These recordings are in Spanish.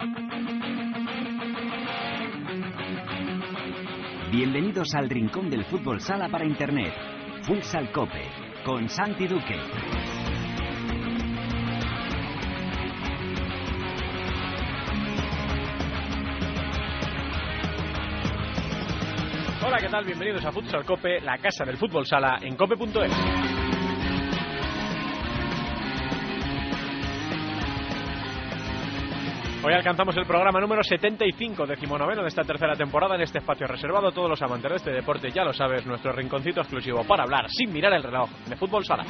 Bienvenidos al rincón del fútbol sala para internet. Futsal Cope, con Santi Duque. Hola, ¿qué tal? Bienvenidos a Futsal Cope, la casa del fútbol sala en cope.es. Hoy alcanzamos el programa número 75, 19º de esta tercera temporada, en este espacio reservado a todos los amantes de este deporte. Ya lo sabes, nuestro rinconcito exclusivo para hablar sin mirar el reloj de fútbol sala.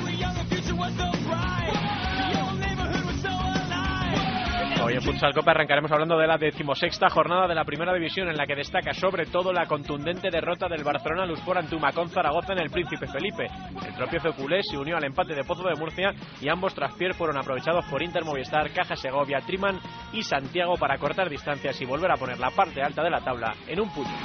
Hoy en Futsal Copa arrancaremos hablando de la 16ª jornada de la Primera División, en la que destaca sobre todo la contundente derrota del Barcelona Luspor ante Humacón Zaragoza en el Príncipe Felipe. El tropiezo culé se unió al empate de Pozo de Murcia y ambos traspiés fueron aprovechados por Inter Movistar, Caja Segovia, Triman y Santiago para cortar distancias y volver a poner la parte alta de la tabla en un puño.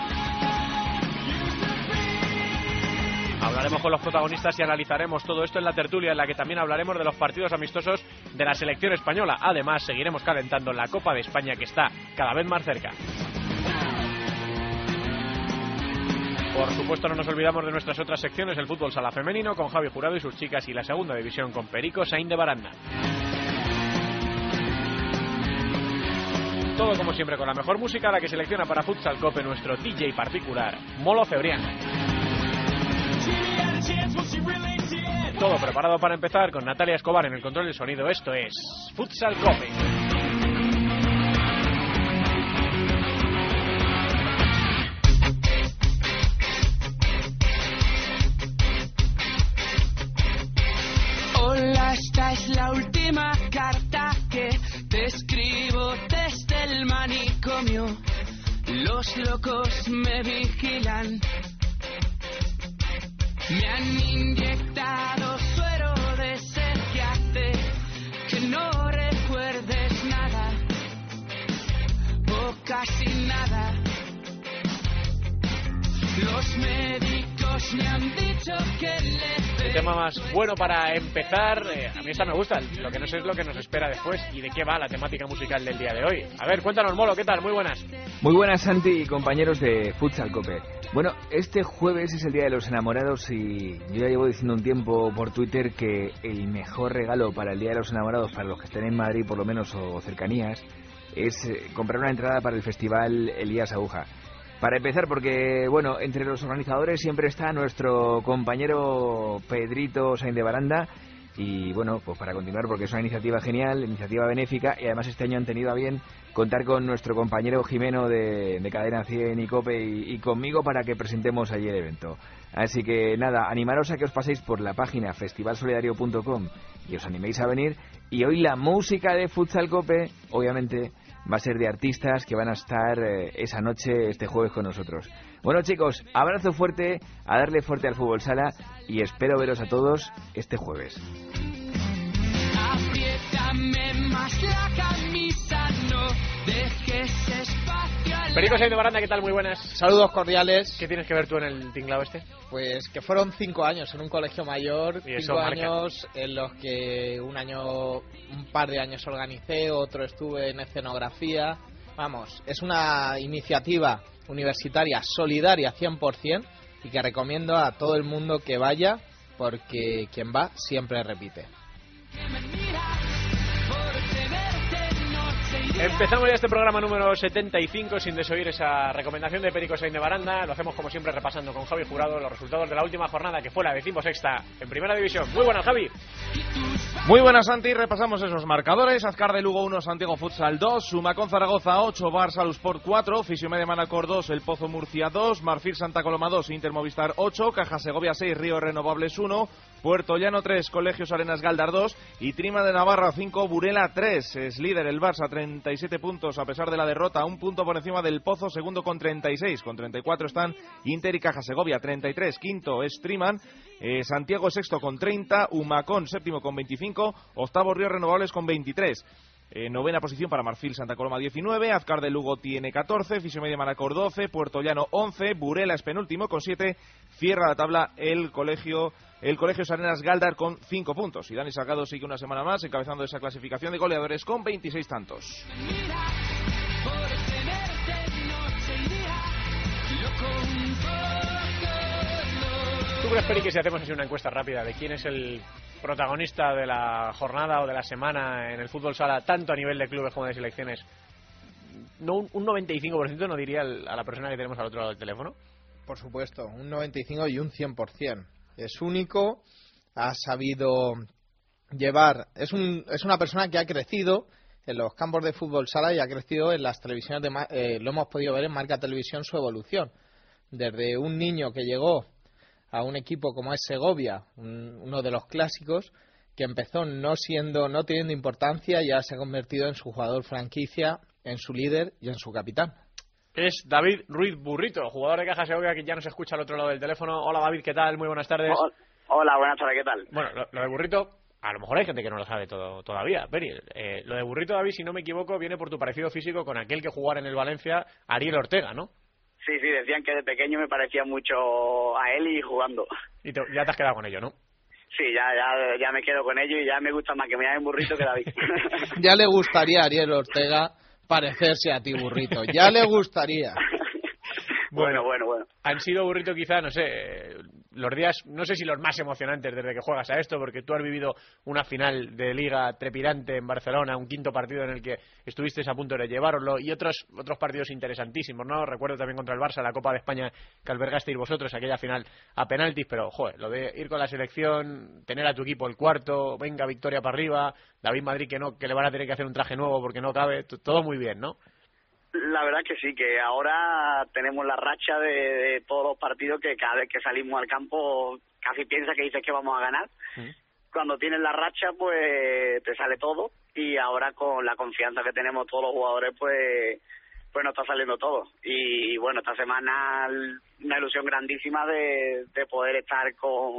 Hablaremos con los protagonistas y analizaremos todo esto en la tertulia, en la que también hablaremos de los partidos amistosos de la selección española. Además, seguiremos calentando la Copa de España, que está cada vez más cerca. Por supuesto, no nos olvidamos de nuestras otras secciones: el fútbol sala femenino con Javi Jurado y sus chicas, y la segunda división con Perico Sainz de Baranda. Todo como siempre con la mejor música, la que selecciona para Futsal Cope nuestro DJ particular, Molo Cebrián. Todo preparado para empezar con Natalia Escobar en el control del sonido. Esto es Futsal Cope. Hola, esta es la última carta que te escribo desde el manicomio. Los locos me vigilan. Me han inyectado suero de sed que hace que no recuerdes nada, o casi nada. Los médicos me han dicho que El tema más bueno para empezar, a mí esta me gusta, lo que no sé es lo que nos espera después y de qué va la temática musical del día de hoy. A ver, cuéntanos, Molo, ¿qué tal? Muy buenas. Muy buenas, Santi y compañeros de Futsal Cope. Bueno, este jueves es el Día de los Enamorados y yo ya llevo diciendo un tiempo por Twitter que el mejor regalo para el Día de los Enamorados, para los que estén en Madrid por lo menos o cercanías, es comprar una entrada para el festival Elías Aguja. Para empezar, porque, bueno, entre los organizadores siempre está nuestro compañero Pedrito Sainz de Baranda. Y bueno, pues para continuar, porque es una iniciativa genial, iniciativa benéfica, y además este año han tenido a bien contar con nuestro compañero Jimeno de Cadena 100 y Cope y conmigo para que presentemos allí el evento. Así que nada, animaros a que os paséis por la página festivalsolidario.com y os animéis a venir. Y hoy la música de Futsal Cope, obviamente, va a ser de artistas que van a estar esa noche, este jueves, con nosotros. Bueno, chicos, abrazo fuerte, a darle fuerte al fútbol sala y espero veros a todos este jueves. apriétame más la camisa, no dejes espacio al... Perico Sainz de Baranda, ¿qué tal? Muy buenas. Saludos cordiales. ¿Qué tienes que ver tú en el tinglado este? Pues que fueron 5 años en un colegio mayor, 5 años en los que un par de años organicé, otro estuve en escenografía. Vamos, es una iniciativa universitaria solidaria 100% y que recomiendo a todo el mundo que vaya, porque quien va siempre repite. Empezamos ya este programa número 75 sin desoír esa recomendación de Perico Sainz de Baranda. Lo hacemos como siempre repasando con Javi Jurado los resultados de la última jornada, que fue la 16ª en Primera División. Muy buenas, Javi. Muy buenas, Santi. Repasamos esos marcadores. Azcar de Lugo 1, Santiago Futsal 2, Humacón Zaragoza 8, Barça Lusport 4, Fisiomedia Manacor 2, El Pozo Murcia 2, Marfil Santa Coloma 2, Inter Movistar 8, Caja Segovia 6, Río Renovables 1, Puerto Llano 3, Colegios Arenas Galdar 2 y Trima de Navarra 5, Burela 3. Es líder el Barça, 37 puntos a pesar de la derrota, un punto por encima del Pozo, segundo con 36, con 34 están Inter y Caja Segovia, 33, quinto es Triman, Santiago sexto con 30, Humacón séptimo con 25, octavo Río Renovables con 23. Novena posición para Marfil Santa Coloma 19, Azcar de Lugo tiene 14, Fisiomedia Manacor 12, Puerto Llano 11, Burela es penúltimo con 7, cierra la tabla el Colegio Arenas Galdar con 5 puntos. Y Dani Salgado sigue una semana más encabezando esa clasificación de goleadores con 26 tantos. por tenerte noche y día, loco un poco. ¿Tú crees, Peri, que si hacemos así una encuesta rápida de quién es el protagonista de la jornada o de la semana en el fútbol sala, tanto a nivel de clubes como de selecciones, no un 95% no diría a la persona que tenemos al otro lado del teléfono? Por supuesto, un 95 y un 100%. Es único, ha sabido llevar... Es una persona que ha crecido en los campos de fútbol sala y ha crecido en las televisiones. Lo hemos podido ver en Marca Televisión su evolución. Desde un niño que llegó a un equipo como es Segovia, uno de los clásicos, que empezó no teniendo importancia, ya se ha convertido en su jugador franquicia, en su líder y en su capitán. Es David Ruiz Burrito, jugador de Caja Segovia, que ya nos escucha al otro lado del teléfono. Hola, David, ¿qué tal? Muy buenas tardes. Hola, buenas tardes, ¿qué tal? Bueno, lo de Burrito, a lo mejor hay gente que no lo sabe todavía. Peri, lo de Burrito, David, si no me equivoco, viene por tu parecido físico con aquel que jugara en el Valencia, Ariel Ortega, ¿no? Sí, decían que de pequeño me parecía mucho a él y jugando. Y ya te has quedado con ello, ¿no? Sí, ya me quedo con ello y ya me gusta más que me llamen Burrito que David. Ya le gustaría a Ariel Ortega parecerse a ti, Burrito. Ya le gustaría. Bueno. Han sido, Burrito, quizá, no sé, los días, no sé si los más emocionantes desde que juegas a esto, porque tú has vivido una final de Liga trepidante en Barcelona, un quinto partido en el que estuviste a punto de llevároslo, y otros partidos interesantísimos, ¿no? Recuerdo también contra el Barça, la Copa de España que albergasteis vosotros, aquella final a penaltis, pero, joder, lo de ir con la selección, tener a tu equipo el cuarto, venga, victoria para arriba, David Madrid que le van a tener que hacer un traje nuevo porque no cabe, todo muy bien, ¿no? La verdad que sí, que ahora tenemos la racha de todos los partidos que cada vez que salimos al campo casi piensas que dices que vamos a ganar. Cuando tienes la racha, pues te sale todo, y ahora con la confianza que tenemos todos los jugadores, pues nos está saliendo todo. Y bueno, esta semana una ilusión grandísima de poder estar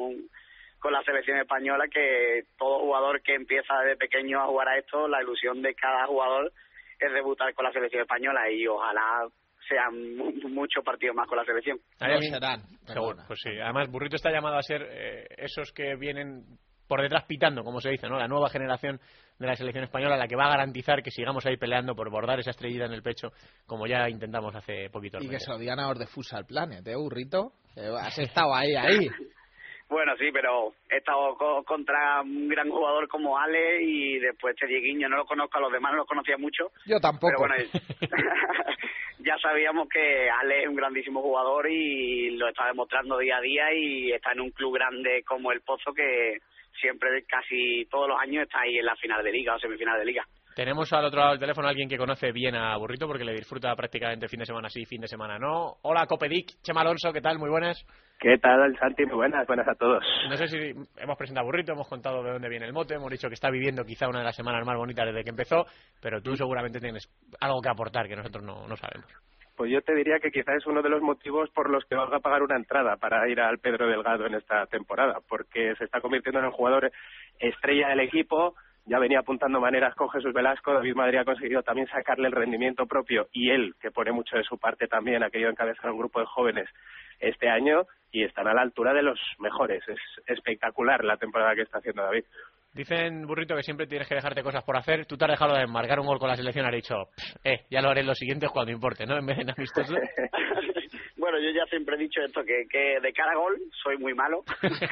con la selección española, que todo jugador que empieza desde pequeño a jugar a esto, la ilusión de cada jugador es debutar con la selección española, y ojalá sean muchos partidos más con la selección. Serán. Seguro, pues sí. Además, Burrito está llamado a ser esos que vienen por detrás pitando, como se dice, ¿no? La nueva generación de la selección española, la que va a garantizar que sigamos ahí peleando por bordar esa estrellita en el pecho, como ya intentamos hace poquito. Y que se lo digan a los de Futsal Planet, Burrito? Has estado ahí. Bueno, sí, pero he estado contra un gran jugador como Ale, y después este Dieguiño, no lo conozco, a los demás no los conocía mucho. Yo tampoco. Pero bueno, ya sabíamos que Ale es un grandísimo jugador y lo está demostrando día a día, y está en un club grande como el Pozo, que siempre, casi todos los años, está ahí en la final de Liga o semifinal de Liga. Tenemos al otro lado del teléfono a alguien que conoce bien a Burrito, porque le disfruta prácticamente fin de semana sí, fin de semana no. Hola, Copedic, Chema Alonso, ¿qué tal? Muy buenas. ¿Qué tal, Santi? Muy buenas a todos. No sé si hemos presentado a Burrito, hemos contado de dónde viene el mote, hemos dicho que está viviendo quizá una de las semanas más bonitas desde que empezó, pero tú seguramente tienes algo que aportar que nosotros no sabemos. Pues yo te diría que quizás es uno de los motivos por los que valga pagar una entrada para ir al Pedro Delgado en esta temporada, porque se está convirtiendo en el jugador estrella del equipo. Ya venía apuntando maneras con Jesús Velasco. David Madrid ha conseguido también sacarle el rendimiento propio, y él, que pone mucho de su parte también, ha querido encabezar un grupo de jóvenes este año, y están a la altura de los mejores. Es espectacular la temporada que está haciendo David. Dicen, Burrito, que siempre tienes que dejarte cosas por hacer. Tú te has dejado de marcar un gol con la selección, has dicho, ya lo haré en los siguientes cuando importe, ¿no? En vez de en amistoso. Bueno, yo ya siempre he dicho esto, que de cara a gol soy muy malo.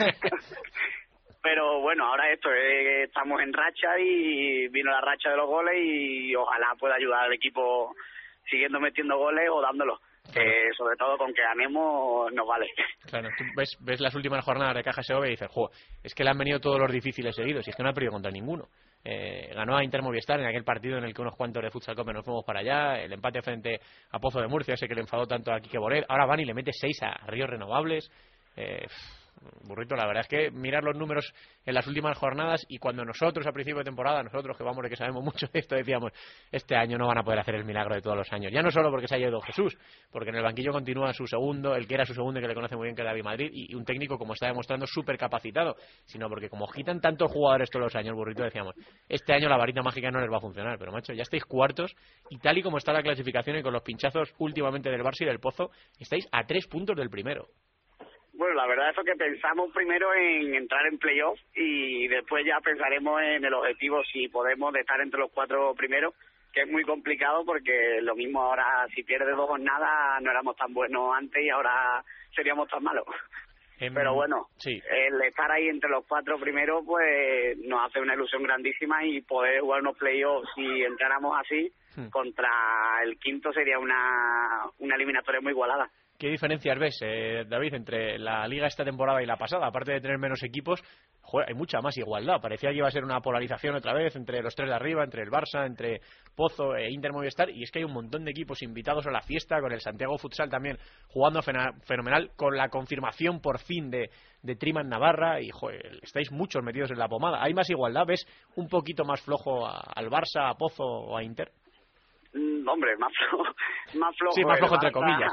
Pero bueno, ahora estamos en racha, y vino la racha de los goles, y ojalá pueda ayudar al equipo siguiendo metiendo goles o dándolos. Claro. Sobre todo con que ganemos nos vale. Claro, tú ves las últimas jornadas de Caja Segovia y dices, es que le han venido todos los difíciles seguidos, y es que no ha perdido contra ninguno. Ganó a Inter Movistar en aquel partido en el que unos cuantos de Futsal Cope nos fuimos para allá, el empate frente a Pozo de Murcia, ese que le enfadó tanto a Quique Boret. Ahora van y le mete 6 a Ríos Renovables. Burrito, la verdad es que mirar los números en las últimas jornadas, y cuando nosotros a principio de temporada, nosotros que vamos de que sabemos mucho de esto, decíamos, este año no van a poder hacer el milagro de todos los años, ya no solo porque se haya ido Jesús, porque en el banquillo continúa su segundo, el que era su segundo y que le conoce muy bien, que es David Madrid, y un técnico, como está demostrando, súper capacitado, sino porque como quitan tantos jugadores todos los años, Burrito, decíamos, este año la varita mágica no les va a funcionar, pero macho, ya estáis cuartos, y tal y como está la clasificación y con los pinchazos últimamente del Barça y del Pozo, estáis a 3 puntos del primero. Bueno, la verdad es que pensamos primero en entrar en playoff, y después ya pensaremos en el objetivo, si podemos, de estar entre los 4 primeros, es muy complicado, porque lo mismo ahora, si pierdes 2 jornadas, no éramos tan buenos antes y ahora seríamos tan malos. Pero bueno, sí, el estar ahí entre los 4 primeros pues nos hace una ilusión grandísima, y poder jugar unos playoffs, si entráramos así, contra el quinto, sería una eliminatoria muy igualada. ¿Qué diferencias ves, David, entre la Liga esta temporada y la pasada? Aparte de tener menos equipos, hay mucha más igualdad. Parecía que iba a ser una polarización otra vez entre los 3 de arriba, entre el Barça, entre Pozo e Inter Movistar, y es que hay un montón de equipos invitados a la fiesta, con el Santiago Futsal también jugando fenomenal, con la confirmación por fin de Triman Navarra, y estáis muchos metidos en la pomada. ¿Hay más igualdad? ¿Ves un poquito más flojo al Barça, a Pozo o a Inter? Hombre, más flojo. Sí, más flojo entre Barça, comillas.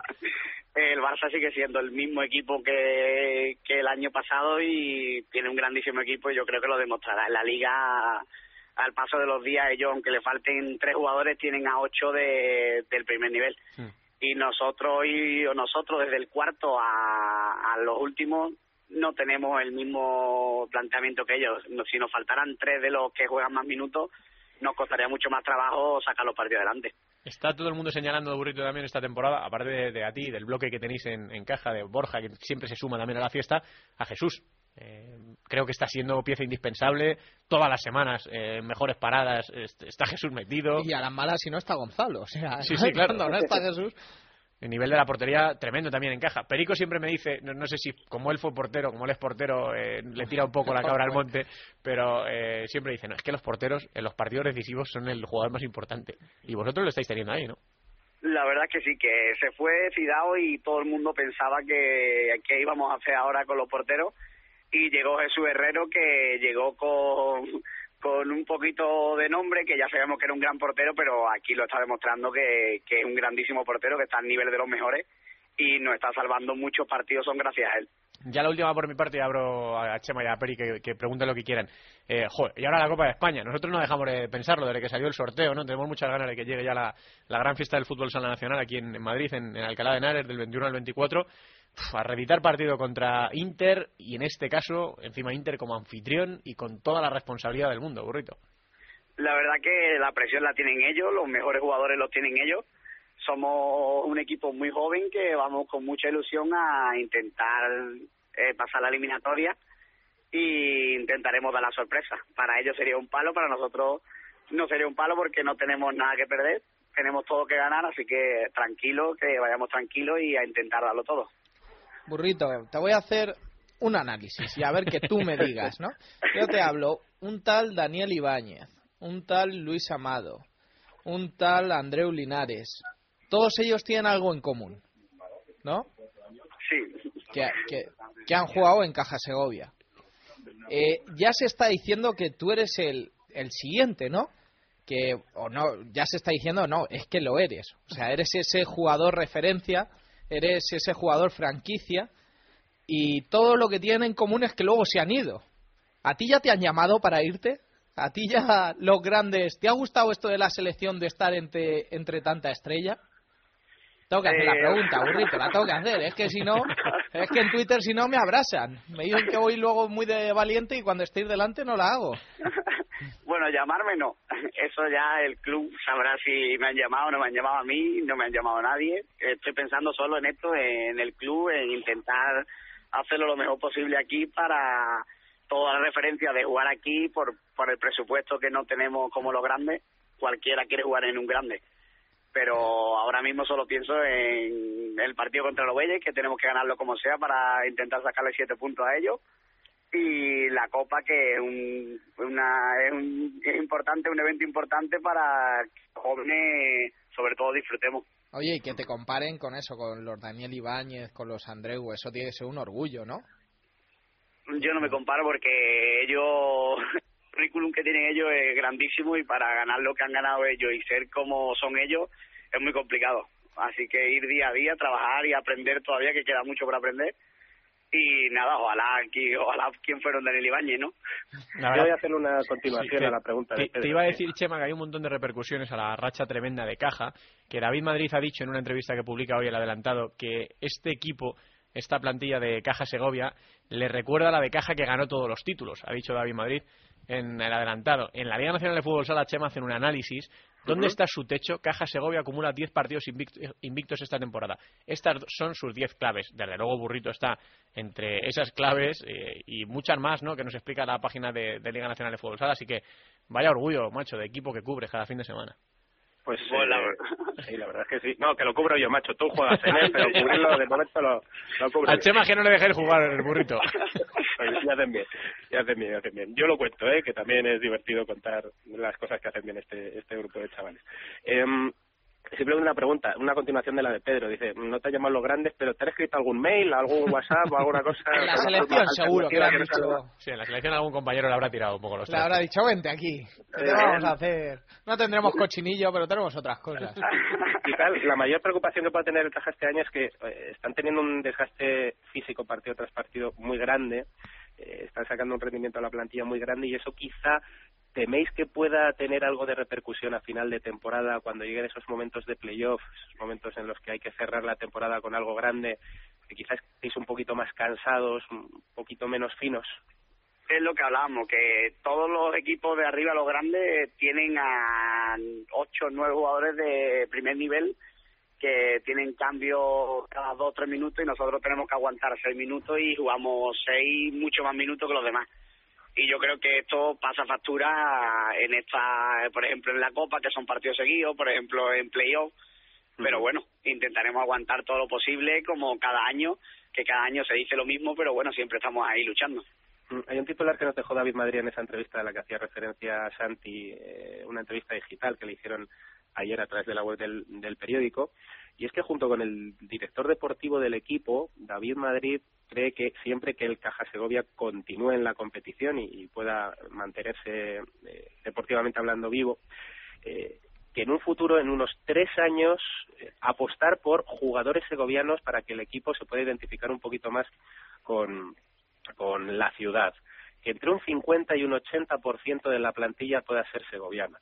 El Barça sigue siendo el mismo equipo que el año pasado, y tiene un grandísimo equipo, y yo creo que lo demostrará en la Liga. Al paso de los días, ellos, aunque le falten 3 jugadores, tienen a 8 del primer nivel. Y nosotros desde el cuarto a los últimos no tenemos el mismo planteamiento que ellos. Si nos faltaran 3 de los que juegan más minutos, nos costaría mucho más trabajo sacar los partidos adelante. Está todo el mundo señalando, Burrito, también esta temporada, aparte de a ti, del bloque que tenéis en caja, de Borja, que siempre se suma también a la fiesta, a Jesús. Creo que está siendo pieza indispensable todas las semanas, mejores paradas, está Jesús metido. Y a las malas, si no, está Gonzalo. O sea, sí, claro. Cuando no está Jesús... El nivel de la portería tremendo también encaja. Perico siempre me dice, no sé si como él fue portero, como él es portero, le tira un poco la cabra al monte, pero siempre dice, no, es que los porteros en los partidos decisivos son el jugador más importante. Y vosotros lo estáis teniendo ahí, ¿no? La verdad es que sí, que se fue Fidao y todo el mundo pensaba que íbamos a hacer ahora con los porteros, y llegó Jesús Herrero, que llegó con un poquito de nombre, que ya sabíamos que era un gran portero, pero aquí lo está demostrando que es un grandísimo portero, que está al nivel de los mejores, y nos está salvando muchos partidos, son gracias a él. Ya la última por mi parte, y abro a Chema y a Peri que pregunten lo que quieran. Y ahora la Copa de España. Nosotros no dejamos de pensarlo desde que salió el sorteo, ¿no? Tenemos muchas ganas de que llegue ya la gran fiesta del fútbol sala nacional aquí en Madrid, en Alcalá de Henares, del 21 al 24. A reeditar partido contra Inter, y en este caso, encima Inter como anfitrión y con toda la responsabilidad del mundo, Burrito. La verdad que la presión la tienen ellos, los mejores jugadores los tienen ellos. Somos un equipo muy joven que vamos con mucha ilusión a intentar pasar la eliminatoria, y intentaremos dar la sorpresa. Para ellos sería un palo, para nosotros no sería un palo, porque no tenemos nada que perder, tenemos todo que ganar, así que tranquilo, que vayamos tranquilos y a intentar darlo todo. Burrito, te voy a hacer un análisis y a ver que tú me digas, ¿no? Yo te hablo, un tal Daniel Ibáñez, un tal Luis Amado, un tal Andreu Linares. Todos ellos tienen algo en común, ¿no? Sí. Que han jugado en Caja Segovia. Ya se está diciendo que tú eres el siguiente, ¿no? Ya se está diciendo, no, es que lo eres. O sea, eres ese jugador referencia, eres ese jugador franquicia, y todo lo que tienen en común es que luego se han ido. ¿A ti ya te han llamado para irte? ¿A ti ya los grandes... ¿Te ha gustado esto de la selección, de estar entre tanta estrella? Tengo que hacer la pregunta, Burrito, la tengo que hacer. Es que si no, es que en Twitter si no me abrasan. Me dicen que voy luego muy de valiente, y cuando estéis delante no la hago. Bueno, llamarme no. Eso ya el club sabrá si me han llamado o no me han llamado a mí, no me han llamado a nadie. Estoy pensando solo en esto, en el club, en intentar hacerlo lo mejor posible aquí, para toda la referencia de jugar aquí por el presupuesto que no tenemos como los grandes. Cualquiera quiere jugar en un grande. Pero ahora mismo solo pienso en el partido contra los Bueyes, que tenemos que ganarlo como sea para intentar sacarle 7 puntos a ellos, y la Copa, que es importante, un evento importante para que los jóvenes sobre todo disfrutemos. Oye, y que te comparen con eso, con los Daniel Ibáñez, con los Andreu, eso tiene que ser un orgullo, ¿no? Yo no me comparo, porque ellos... El currículum que tienen ellos es grandísimo, y para ganar lo que han ganado ellos y ser como son ellos es muy complicado. Así que ir día a día, trabajar y aprender todavía, que queda mucho por aprender. Y nada, ojalá quién fueron Daniel Ibáñez, ¿no? Yo voy a hacer una continuación a la pregunta. Te iba a decir, Chema, que hay un montón de repercusiones a la racha tremenda de Caja, que David Madrid ha dicho en una entrevista que publica hoy El Adelantado, que este equipo, esta plantilla de Caja Segovia, le recuerda a la de Caja que ganó todos los títulos, ha dicho David Madrid. en el adelantado. En la Liga Nacional de Fútbol Sala, Chema, hacen un análisis. ¿Dónde está su techo? Caja Segovia acumula 10 partidos invictos esta temporada. Estas son sus 10 claves. Desde luego Burrito está entre esas claves y muchas más, ¿no?, que nos explica la página de Liga Nacional de Fútbol Sala. Así que vaya orgullo, macho, de equipo que cubres cada fin de semana. Pues sí, la verdad es que sí. No, que lo cubro yo, macho. Tú juegas en él, pero cubrirlo de momento lo cubro. Al Chema que no le dejéis jugar el Burrito. Pues ya hacen bien. Yo lo cuento, que también es divertido contar las cosas que hacen bien este grupo de chavales. Simplemente una pregunta, una continuación de la de Pedro. Dice, no te llaman los grandes, pero ¿te han escrito algún mail, algún WhatsApp o alguna cosa? En la selección seguro que le han dicho. Sí, en la selección algún compañero le habrá tirado un poco los trastos. Le habrá dicho, vente aquí, ¿qué te vamos a hacer? No tendremos cochinillo, pero tenemos otras cosas. Quizás la mayor preocupación que puede tener el Caja este año es que están teniendo un desgaste físico partido tras partido muy grande, están sacando un rendimiento a la plantilla muy grande y eso quizá... ¿Teméis que pueda tener algo de repercusión a final de temporada cuando lleguen esos momentos de playoff, esos momentos en los que hay que cerrar la temporada con algo grande, que quizás estéis un poquito más cansados, un poquito menos finos? Es lo que hablábamos, que todos los equipos de arriba, los grandes, tienen a 8 o 9 jugadores de primer nivel que tienen cambio cada 2 o 3 minutos y nosotros tenemos que aguantar 6 minutos y jugamos 6 mucho más minutos que los demás. Y yo creo que esto pasa factura en esta, por ejemplo, en la Copa, que son partidos seguidos, por ejemplo, en playoff. Pero bueno, intentaremos aguantar todo lo posible, como cada año, que cada año se dice lo mismo, pero bueno, siempre estamos ahí luchando. Hay un titular que nos dejó David Madrid en esa entrevista a la que hacía referencia a Santi, una entrevista digital que le hicieron ayer a través de la web del periódico, y es que junto con el director deportivo del equipo, David Madrid cree que siempre que el Caja Segovia continúe en la competición y pueda mantenerse deportivamente hablando vivo, que en un futuro, en unos 3 años, apostar por jugadores segovianos para que el equipo se pueda identificar un poquito más con la ciudad, que entre un 50 y un 80% de la plantilla pueda ser segoviana.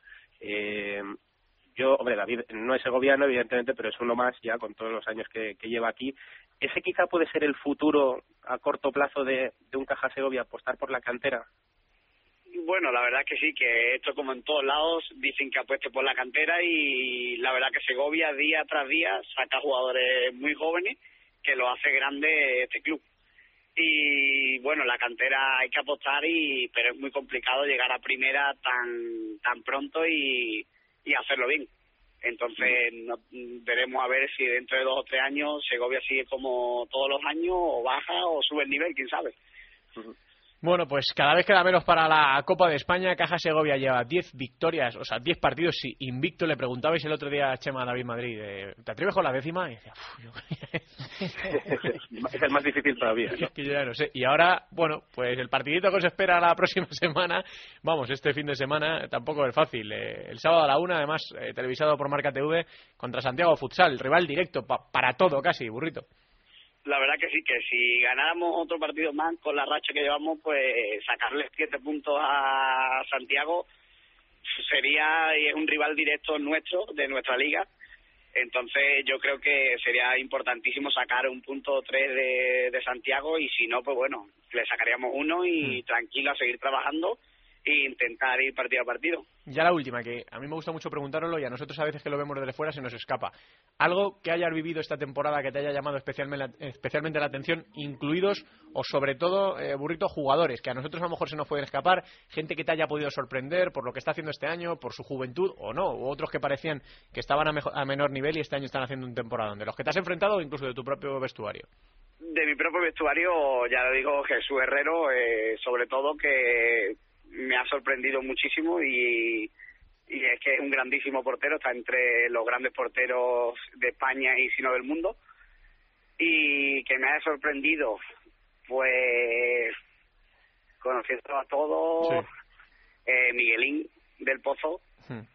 Hombre, David no es segoviano, evidentemente, pero es uno más ya con todos los años que lleva aquí. ¿Ese quizá puede ser el futuro a corto plazo de un Caja Segovia, apostar por la cantera? Bueno, la verdad es que sí, que esto como en todos lados dicen que apueste por la cantera y la verdad que Segovia día tras día saca jugadores muy jóvenes que lo hace grande este club. Y bueno, la cantera hay que apostar, pero es muy complicado llegar a primera tan pronto y hacerlo bien. Entonces veremos a ver si dentro de 2 o 3 años Segovia sigue como todos los años o baja o sube el nivel, quién sabe. Bueno, pues cada vez queda menos para la Copa de España. Caja Segovia lleva 10 victorias, o sea, 10 partidos invicto. Le preguntabais el otro día a Chema David Madrid, ¿te atreves con la 10ª? Y decía, es el más difícil todavía, ¿no? Que yo ya no sé. Y ahora, bueno, pues el partidito que os espera la próxima semana, vamos, este fin de semana, tampoco es fácil. El sábado a la 1, además, televisado por Marca TV, contra Santiago Futsal, rival directo para todo casi, Burrito. La verdad que sí, que si ganáramos otro partido más con la racha que llevamos, pues sacarle 7 puntos a Santiago sería un rival directo nuestro, de nuestra liga. Entonces yo creo que sería importantísimo sacar un punto o 3 de Santiago y si no, pues bueno, le sacaríamos 1 y tranquilo a seguir trabajando e intentar ir partido a partido. Ya la última, que a mí me gusta mucho preguntároslo y a nosotros a veces que lo vemos desde fuera se nos escapa. Algo que hayas vivido esta temporada que te haya llamado especialmente la atención, incluidos o sobre todo, Burrito, jugadores, que a nosotros a lo mejor se nos pueden escapar, gente que te haya podido sorprender por lo que está haciendo este año, por su juventud o no, u otros que parecían que estaban a menor nivel y este año están haciendo un temporadón, de los que te has enfrentado o incluso de tu propio vestuario. De mi propio vestuario, ya lo digo, Jesús Herrero, sobre todo que me ha sorprendido muchísimo y es que es un grandísimo portero, está entre los grandes porteros de España y si no del mundo. Y que me haya sorprendido, pues conociendo a todos, sí. Miguelín del Pozo,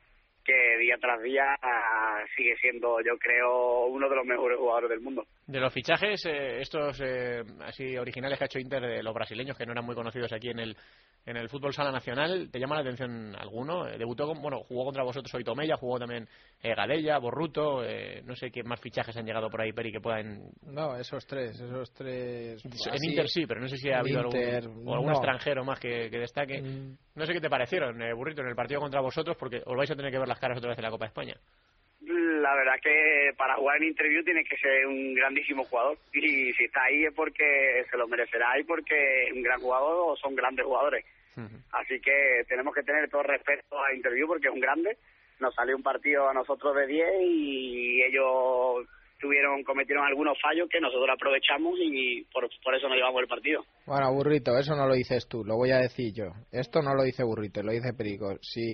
que día tras día sigue siendo, yo creo, uno de los mejores jugadores del mundo. De los fichajes, estos así originales que ha hecho Inter, de los brasileños que no eran muy conocidos aquí en el fútbol sala nacional, ¿te llama la atención alguno? Jugó contra vosotros hoy Tomella, jugó también Gadella, Borruto, no sé qué más fichajes han llegado por ahí, Peri, que puedan... No, esos tres. En Inter sí, pero no sé si ha habido algún extranjero más que destaque. No sé qué te parecieron, Burrito, en el partido contra vosotros, porque os vais a tener que ver las caras otra vez en la Copa de España. La verdad que para jugar en Interview tiene que ser un grandísimo jugador, y si está ahí es porque se lo merecerá y porque es un gran jugador o son grandes jugadores. Así que tenemos que tener todo respeto a Interview porque es un grande. Nos salió un partido a nosotros de 10 y ellos cometieron algunos fallos que nosotros aprovechamos y por eso nos llevamos el partido. Bueno, Burrito, eso no lo dices tú, lo voy a decir yo. Esto no lo dice Burrito, lo dice Perico.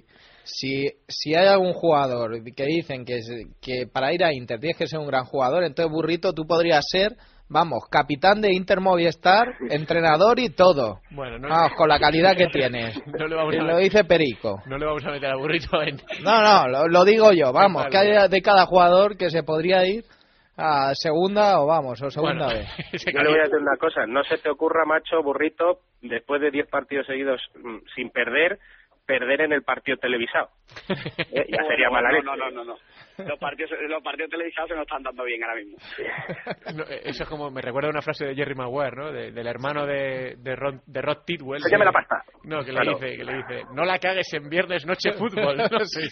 Si hay algún jugador que dicen que para ir a Inter tienes que ser un gran jugador, entonces Burrito, tú podrías ser, capitán de Inter Movistar, entrenador y todo. Bueno, con la calidad que tienes. Lo dice Perico. No le vamos a meter a Burrito en... No, lo digo yo, que hay de cada jugador que se podría ir a segunda o segunda vez. Yo le voy a decir una cosa, no se te ocurra, macho, Burrito, después de 10 partidos seguidos sin perder en el partido televisado. Ya sería mala leche. No. Los partidos televisados se nos están dando bien ahora mismo. Eso es como, me recuerda una frase de Jerry Maguire, ¿no? Del hermano de Rod Tidwell. Sáqueme la pasta. No, que le dice, no la cagues en viernes noche fútbol. No sé.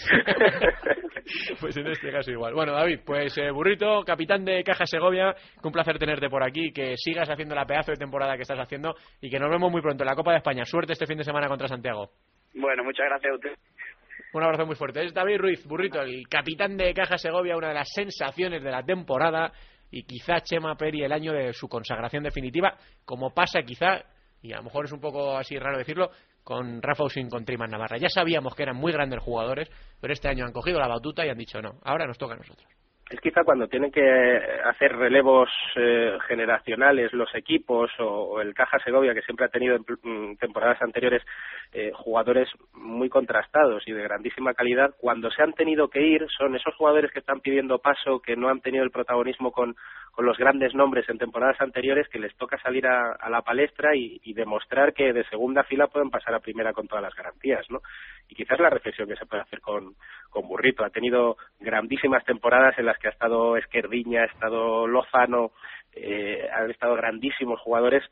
Pues en este caso igual. Bueno, David, pues Burrito, capitán de Caja Segovia, que un placer tenerte por aquí, que sigas haciendo la pedazo de temporada que estás haciendo y que nos vemos muy pronto en la Copa de España. Suerte este fin de semana contra Santiago. Bueno, muchas gracias a usted. Un abrazo muy fuerte. Es David Ruiz, Burrito, el capitán de Caja Segovia, una de las sensaciones de la temporada y quizá Chema Peri el año de su consagración definitiva, como pasa quizá, y a lo mejor es un poco así raro decirlo, con Rafa Usín, con Triman Navarra. Ya sabíamos que eran muy grandes jugadores, pero este año han cogido la batuta y han dicho no, ahora nos toca a nosotros. Es quizá cuando tienen que hacer relevos generacionales los equipos o el Caja Segovia, que siempre ha tenido en temporadas anteriores jugadores muy contrastados y de grandísima calidad, cuando se han tenido que ir son esos jugadores que están pidiendo paso, que no han tenido el protagonismo con los grandes nombres en temporadas anteriores, que les toca salir a la palestra y demostrar que de segunda fila pueden pasar a primera con todas las garantías, ¿no? Y quizás la reflexión que se puede hacer con Burrito. Ha tenido grandísimas temporadas en las que ha estado Esquerdiña, ha estado Lozano, han estado grandísimos jugadores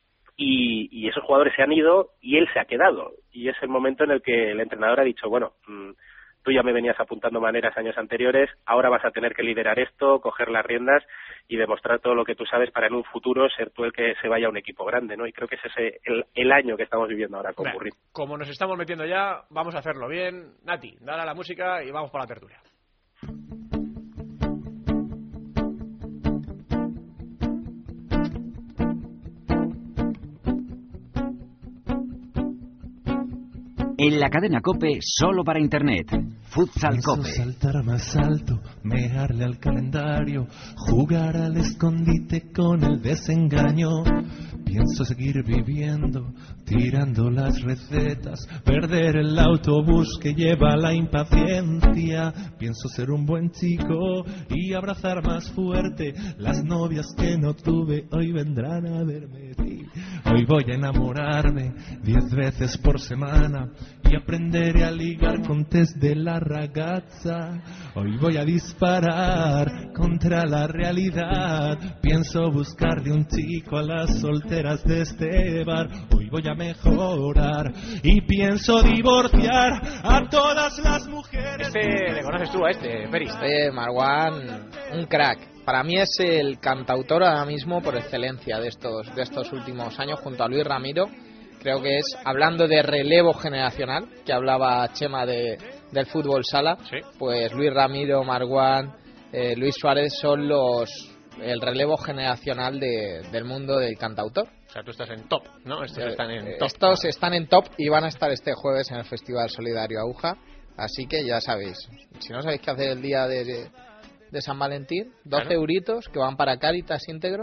y esos jugadores se han ido y él se ha quedado. Y es el momento en el que el entrenador ha dicho, bueno, tú ya me venías apuntando maneras años anteriores, ahora vas a tener que liderar esto, coger las riendas y demostrar todo lo que tú sabes para en un futuro ser tú el que se vaya a un equipo grande, ¿no? Y creo que ese es el año que estamos viviendo ahora con Burrito. Como nos estamos metiendo ya, vamos a hacerlo bien. Nati, dale a la música y vamos por la tertulia. En la cadena COPE, solo para Internet. Futsal COPE. Saltar más alto, mearle al calendario, jugar al escondite con el desengaño. Pienso seguir viviendo, tirando las recetas, perder el autobús que lleva la impaciencia. Pienso ser un buen chico y abrazar más fuerte las novias que no tuve, hoy vendrán a verme. Hoy voy a enamorarme 10 veces por semana y aprenderé a ligar con test de la ragazza. Hoy voy a disparar contra la realidad. Pienso buscarle un chico a las solteras de este bar. Hoy voy a mejorar y pienso divorciar a todas las mujeres. ¿Le conoces tú a Peris? Marwan, un crack. Para mí es el cantautor ahora mismo por excelencia de estos últimos años, junto a Luis Ramiro. Creo que es, hablando de relevo generacional, que hablaba Chema del fútbol sala, ¿sí? Pues Luis Ramiro, Marwan, Luis Suárez son el relevo generacional del mundo del cantautor. O sea, tú estás en top, ¿no? Estos están en top y van a estar este jueves en el Festival Solidario Aguja. Así que ya sabéis, si no sabéis qué hacer el día de San Valentín, 12 euritos que van para Cáritas íntegro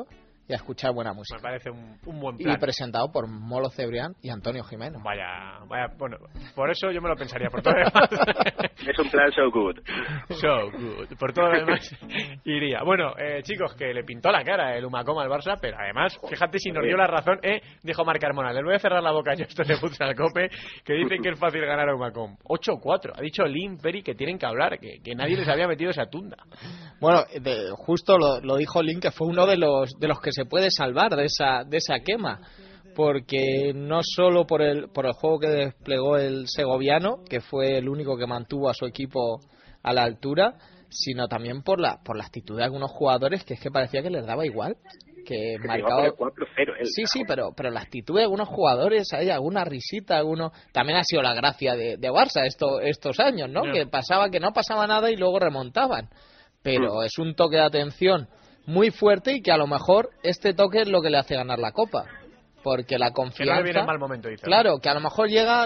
y a escuchar buena música. Me parece un buen plan. Y presentado por Molo Cebrián y Antonio Jimeno. Vaya, bueno, por eso yo me lo pensaría, por todo lo demás. Es un plan so good. So good. Por todo lo demás iría. Bueno, chicos, que le pintó la cara el Humacom al Barça, pero además, fíjate si nos dio la razón, dijo Marc Carmona, les voy a cerrar la boca yo esto de Futsal Cope, que dicen que es fácil ganar a Humacom. 8-4. Ha dicho Lin Peri que tienen que hablar, que nadie les había metido esa tunda. Bueno, justo lo dijo Lin, que fue uno de los que se puede salvar de esa quema, porque no solo por el juego que desplegó el segoviano, que fue el único que mantuvo a su equipo a la altura, sino también por la actitud de algunos jugadores, que es que parecía que les daba igual, que marcaba 4-0 sí, pero la actitud de algunos jugadores, hay alguna risita, también ha sido la gracia de Barça estos años, ¿no? Que no pasaba nada y luego remontaban, pero es un toque de atención muy fuerte y que a lo mejor este toque es lo que le hace ganar la Copa, porque la confianza, que no le viene en mal momento, dice. Claro, que a lo mejor llega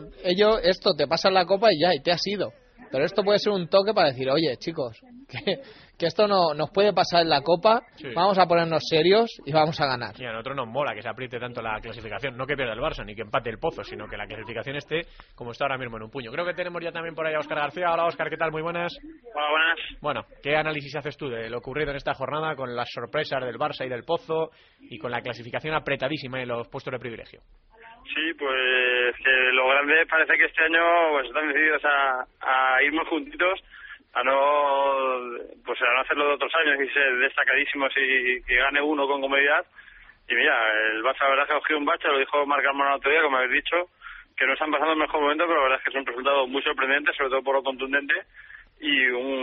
esto te pasa en la Copa y ya, y te has ido, pero esto puede ser un toque para decir, oye, chicos, que esto no nos puede pasar en la Copa, vamos a ponernos serios y vamos a ganar. Y a nosotros nos mola que se apriete tanto la clasificación, no que pierda el Barça ni que empate el Pozo, sino que la clasificación esté como está ahora mismo en un puño. Creo que tenemos ya también por ahí a Óscar García. Hola Óscar, ¿qué tal? Muy buenas. Hola, buenas. Bueno, ¿qué análisis haces tú de lo ocurrido en esta jornada con las sorpresas del Barça y del Pozo y con la clasificación apretadísima en los puestos de privilegio? Sí, pues que los grandes parece que este año pues están decididos a ir muy juntitos, a no hacerlo de otros años y ser destacadísimos y que gane uno con comodidad. Y mira, el Barça la verdad que ha cogido un bache, lo dijo Marc Carmona el otro día, como habéis dicho, que no están pasando el mejor momento, pero la verdad es que es un resultado muy sorprendente, sobre todo por lo contundente, y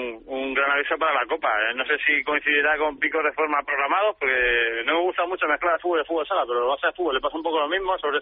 un gran aviso para la Copa. No sé si coincidirá con picos de forma programados, porque no me gusta mucho mezclar el fútbol y el fútbol sala, pero el Barça de fútbol le pasa un poco lo mismo, sobre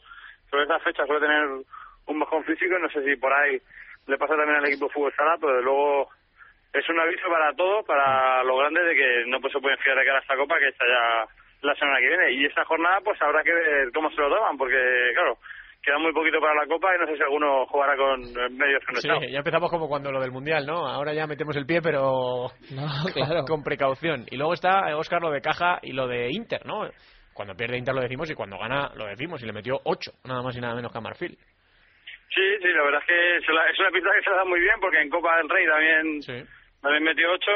estas fechas suele tener un mejor físico, y no sé si por ahí le pasa también al equipo de fútbol sala, pero de luego es un aviso para todos, para los grandes, de que no se pueden fiar de cara a esta Copa, que está ya la semana que viene. Y esta jornada pues habrá que ver cómo se lo toman, porque claro, queda muy poquito para la Copa y no sé si alguno jugará con medios que no están. Sí, ya empezamos como cuando lo del Mundial, ¿no? Ahora ya metemos el pie, pero claro, con precaución. Y luego está, Óscar, lo de Caja y lo de Inter, ¿no? Cuando pierde Inter lo decimos y cuando gana lo decimos, y le metió 8, nada más y nada menos que a Marfil. Sí, la verdad es que es una pista que se la da muy bien, porque en Copa del Rey también metió 8,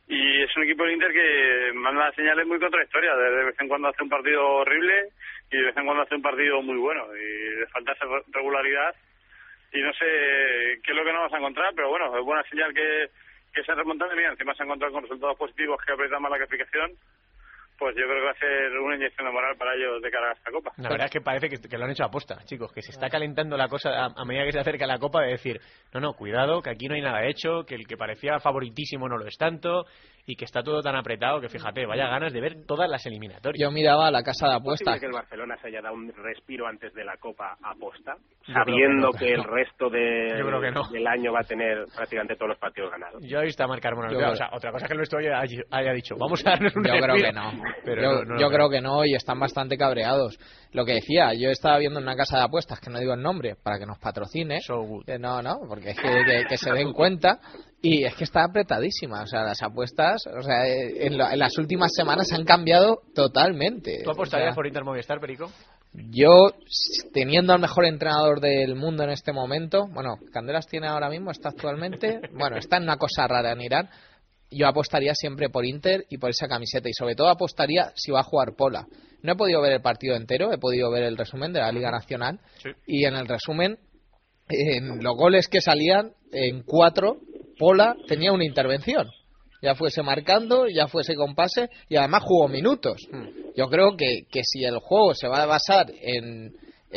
y es un equipo del Inter que manda señales muy contradictorias. De vez en cuando hace un partido horrible y de vez en cuando hace un partido muy bueno, y le falta esa regularidad, y no sé qué es lo que nos vamos a encontrar, pero bueno, es buena señal que se remontando. Mira, encima se ha encontrado con resultados positivos que aprietan más la clasificación. Pues yo creo que va a ser una inyección de moral para ellos de cara a esta Copa. La verdad es que parece que lo han hecho a posta, chicos, que se está calentando la cosa a medida que se acerca la Copa, de decir, no, cuidado, que aquí no hay nada hecho, que el que parecía favoritísimo no lo es tanto, y que está todo tan apretado que, fíjate, vaya ganas de ver todas las eliminatorias. Yo miraba la casa de apuestas. ¿Es posible que el Barcelona se haya dado un respiro antes de la Copa a posta, sabiendo que el resto del año va a tener prácticamente todos los partidos ganados? Yo he visto a Marc Carmona. O sea, otra cosa que el nuestro haya dicho, vamos a darnos un respiro. Yo creo que no. Pero yo creo que no, y están bastante cabreados. Lo que decía, yo estaba viendo en una casa de apuestas, que no digo el nombre, para que nos patrocine. No, porque es que se den cuenta. Y es que está apretadísima, o sea, las apuestas, o sea, en las últimas semanas han cambiado totalmente. ¿Tú apostarías por Inter Movistar, Perico? Yo, teniendo al mejor entrenador del mundo en este momento, bueno, Candelas tiene ahora mismo, está actualmente, bueno, está en una cosa rara en Irán, yo apostaría siempre por Inter y por esa camiseta, y sobre todo apostaría si va a jugar Pola. No he podido ver el partido entero, he podido ver el resumen de la Liga Nacional, y en el resumen, en los goles que salían, en 4... Pola tenía una intervención, ya fuese marcando, ya fuese con pase, y además jugó minutos. Yo creo que si el juego se va a basar en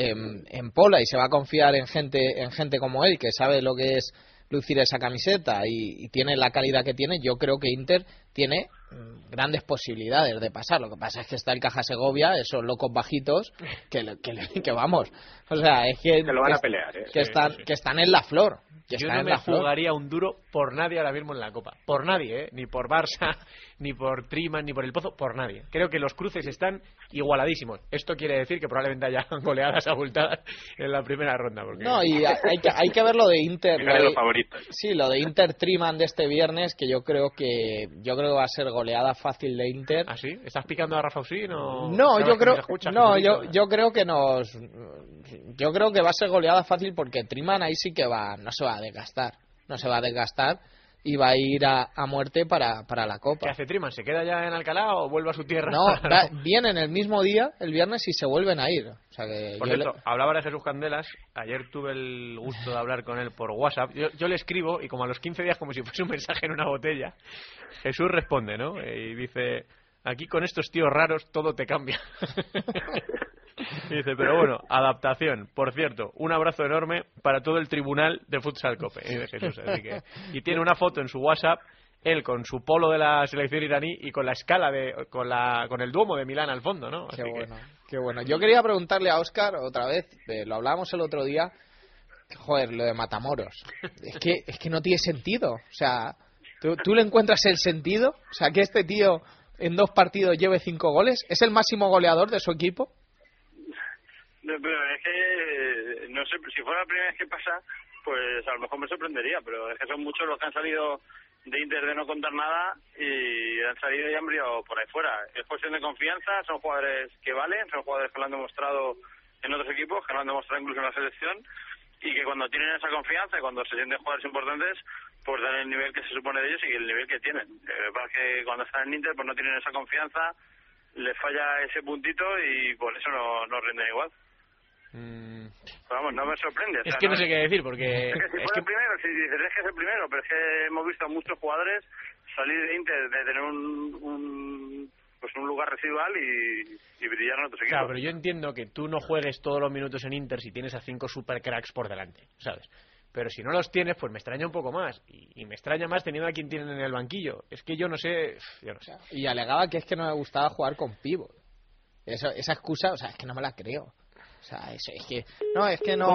Pola y se va a confiar en gente como él, que sabe lo que es lucir esa camiseta y tiene la calidad que tiene, yo creo que Inter tiene grandes posibilidades de pasar. Lo que pasa es que está el Caja Segovia, esos locos bajitos que vamos, o sea, es que lo van a pelear, que están en la flor. Yo no me jugaría un duro por nadie ahora mismo en la Copa. Por nadie, ni por Barça, ni por Triman, ni por el Pozo, por nadie. Creo que los cruces están igualadísimos. Esto quiere decir que probablemente haya goleadas abultadas en la primera ronda. Porque... No, y hay que ver lo de Inter. Los favoritos. Sí, lo de Inter Triman de este viernes, que yo creo que va a ser goleada fácil de Inter. ¿Ah, sí? ¿Estás picando a Rafa Usín o...? No, yo creo que yo creo que va a ser goleada fácil porque Triman ahí sí que no se va a desgastar y va a ir a muerte para la Copa. ¿Qué hace Triman? ¿Se queda ya en Alcalá o vuelve a su tierra? No, vienen el mismo día, el viernes, y se vuelven a ir. O sea que por cierto, hablaba de Jesús Candelas. Ayer tuve el gusto de hablar con él por WhatsApp. Yo le escribo y como a los 15 días, como si fuese un mensaje en una botella, Jesús responde, ¿no? Y dice... Aquí con estos tíos raros todo te cambia. Y dice, pero bueno, adaptación. Por cierto, un abrazo enorme para todo el tribunal de Futsal Cope. Dice Jesús, así que... Y tiene una foto en su WhatsApp, él con su polo de la selección iraní y con la escala con el Duomo de Milán al fondo, ¿no? Así qué bueno. Yo quería preguntarle a Óscar otra vez, lo hablábamos el otro día, joder, lo de Matamoros. Es que no tiene sentido. O sea, ¿tú le encuentras el sentido? O sea, que este tío... en 2 partidos lleve 5 goles, ¿es el máximo goleador de su equipo? No, pero es que no sé, si fuera la primera vez que pasa, pues a lo mejor me sorprendería, pero es que son muchos los que han salido de Inter de no contar nada y han salido y han brillado por ahí fuera. Es cuestión de confianza, son jugadores que valen, son jugadores que lo han demostrado en otros equipos, que lo han demostrado incluso en la selección, y que cuando tienen esa confianza y cuando se sienten jugadores importantes, pues dan el nivel que se supone de ellos y el nivel que tienen. Para que cuando están en Inter pues no tienen esa confianza, les falla ese puntito y por eso no rinden igual. Vamos, no me sorprende. Es que no sé qué decir, porque... Es que si fuera el primero, si dices es que es el primero, pero es que hemos visto a muchos jugadores salir de Inter de tener un lugar residual y brillar en otros equipos. Claro, pero yo entiendo que tú no juegues todos los minutos en Inter si tienes a 5 super cracks por delante, ¿sabes? Pero si no los tienes, pues me extraña un poco más. Y me extraña más teniendo a quien tienen en el banquillo. Es que yo no sé... Y alegaba que es que no me gustaba jugar con pivot. Esa excusa, o sea, es que no me la creo. O sea, eso es que... No, es que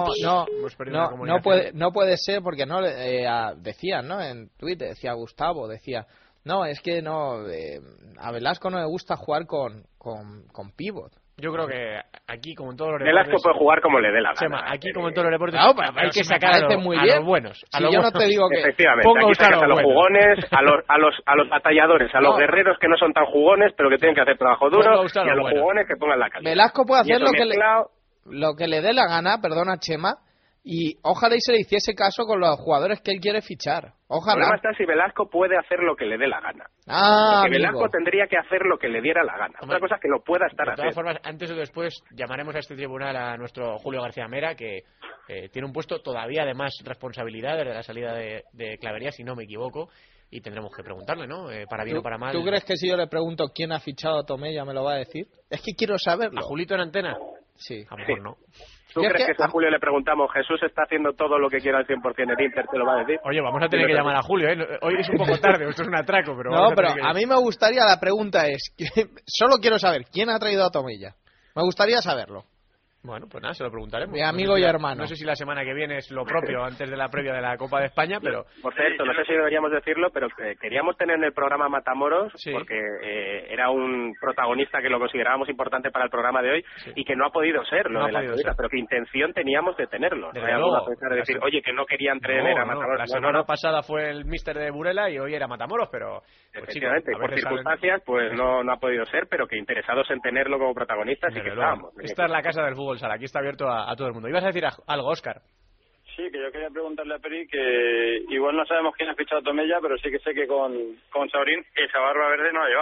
no puede ser porque no... decían, ¿no? En Twitter, decía Gustavo, decía... No, es que no... a Velasco no le gusta jugar con pivot. Yo creo que aquí, como en todos los deportes... Velasco puede jugar como le dé la gana. Chema, aquí, como en todos los deportes, hay que sacar a los buenos. A los buenos. No te digo que... Efectivamente, aquí sacas a los jugones, a los batalladores, a los guerreros que no son tan jugones, pero que tienen que hacer trabajo duro, y a los jugones que pongan la calidad. Velasco puede hacer lo que le dé la gana, perdona, Chema, y ojalá y se le hiciese caso con los jugadores que él quiere fichar. Ojalá. El problema está si Velasco puede hacer lo que le dé la gana. Porque Velasco tendría que hacer lo que le diera la gana. Otra cosa es que lo pueda estar haciendo. De todas formas, antes o después llamaremos a este tribunal a nuestro Julio García Mera, que tiene un puesto todavía de más responsabilidad desde la salida de Clavería, si no me equivoco, y tendremos que preguntarle, ¿no? Para bien o para mal. ¿Tú crees que si yo le pregunto quién ha fichado a Tomella me lo va a decir? Es que quiero saberlo. ¿A Julito en antena? Sí. A lo mejor no. ¿Tú crees que si a Julio le preguntamos, Jesús está haciendo todo lo que quiera al 100% en Inter, te lo va a decir? Oye, vamos a tener que llamar a Julio, ¿eh? Hoy es un poco tarde, esto es un atraco, pero... No, pero a mí me gustaría, la pregunta es, solo quiero saber, ¿quién ha traído a Tomella? Me gustaría saberlo. Bueno, pues nada, se lo preguntaremos. Mi amigo y hermano. No sé si la semana que viene es lo propio antes de la previa de la Copa de España, pero... Por cierto, no sé si deberíamos decirlo, pero queríamos tener en el programa Matamoros, sí, porque era un protagonista que lo considerábamos importante para el programa de hoy, sí, y que no ha podido ser lo de la entrevista, pero que intención teníamos de tenerlo. Desde luego. A pensar de decir, oye, que no querían traer a Matamoros. La semana pasada fue el míster de Burela y hoy era Matamoros, pero... Pues, efectivamente, por circunstancias, pues no ha podido ser, pero que interesados en tenerlo como protagonista sí que estábamos. Esta es la casa del fútbol sala, aquí está abierto a todo el mundo. ¿Ibas a decir algo, Óscar? Sí, que yo quería preguntarle a Peri que igual no sabemos quién ha fichado a Tomella, pero sí que sé que con Saurín esa barba verde no la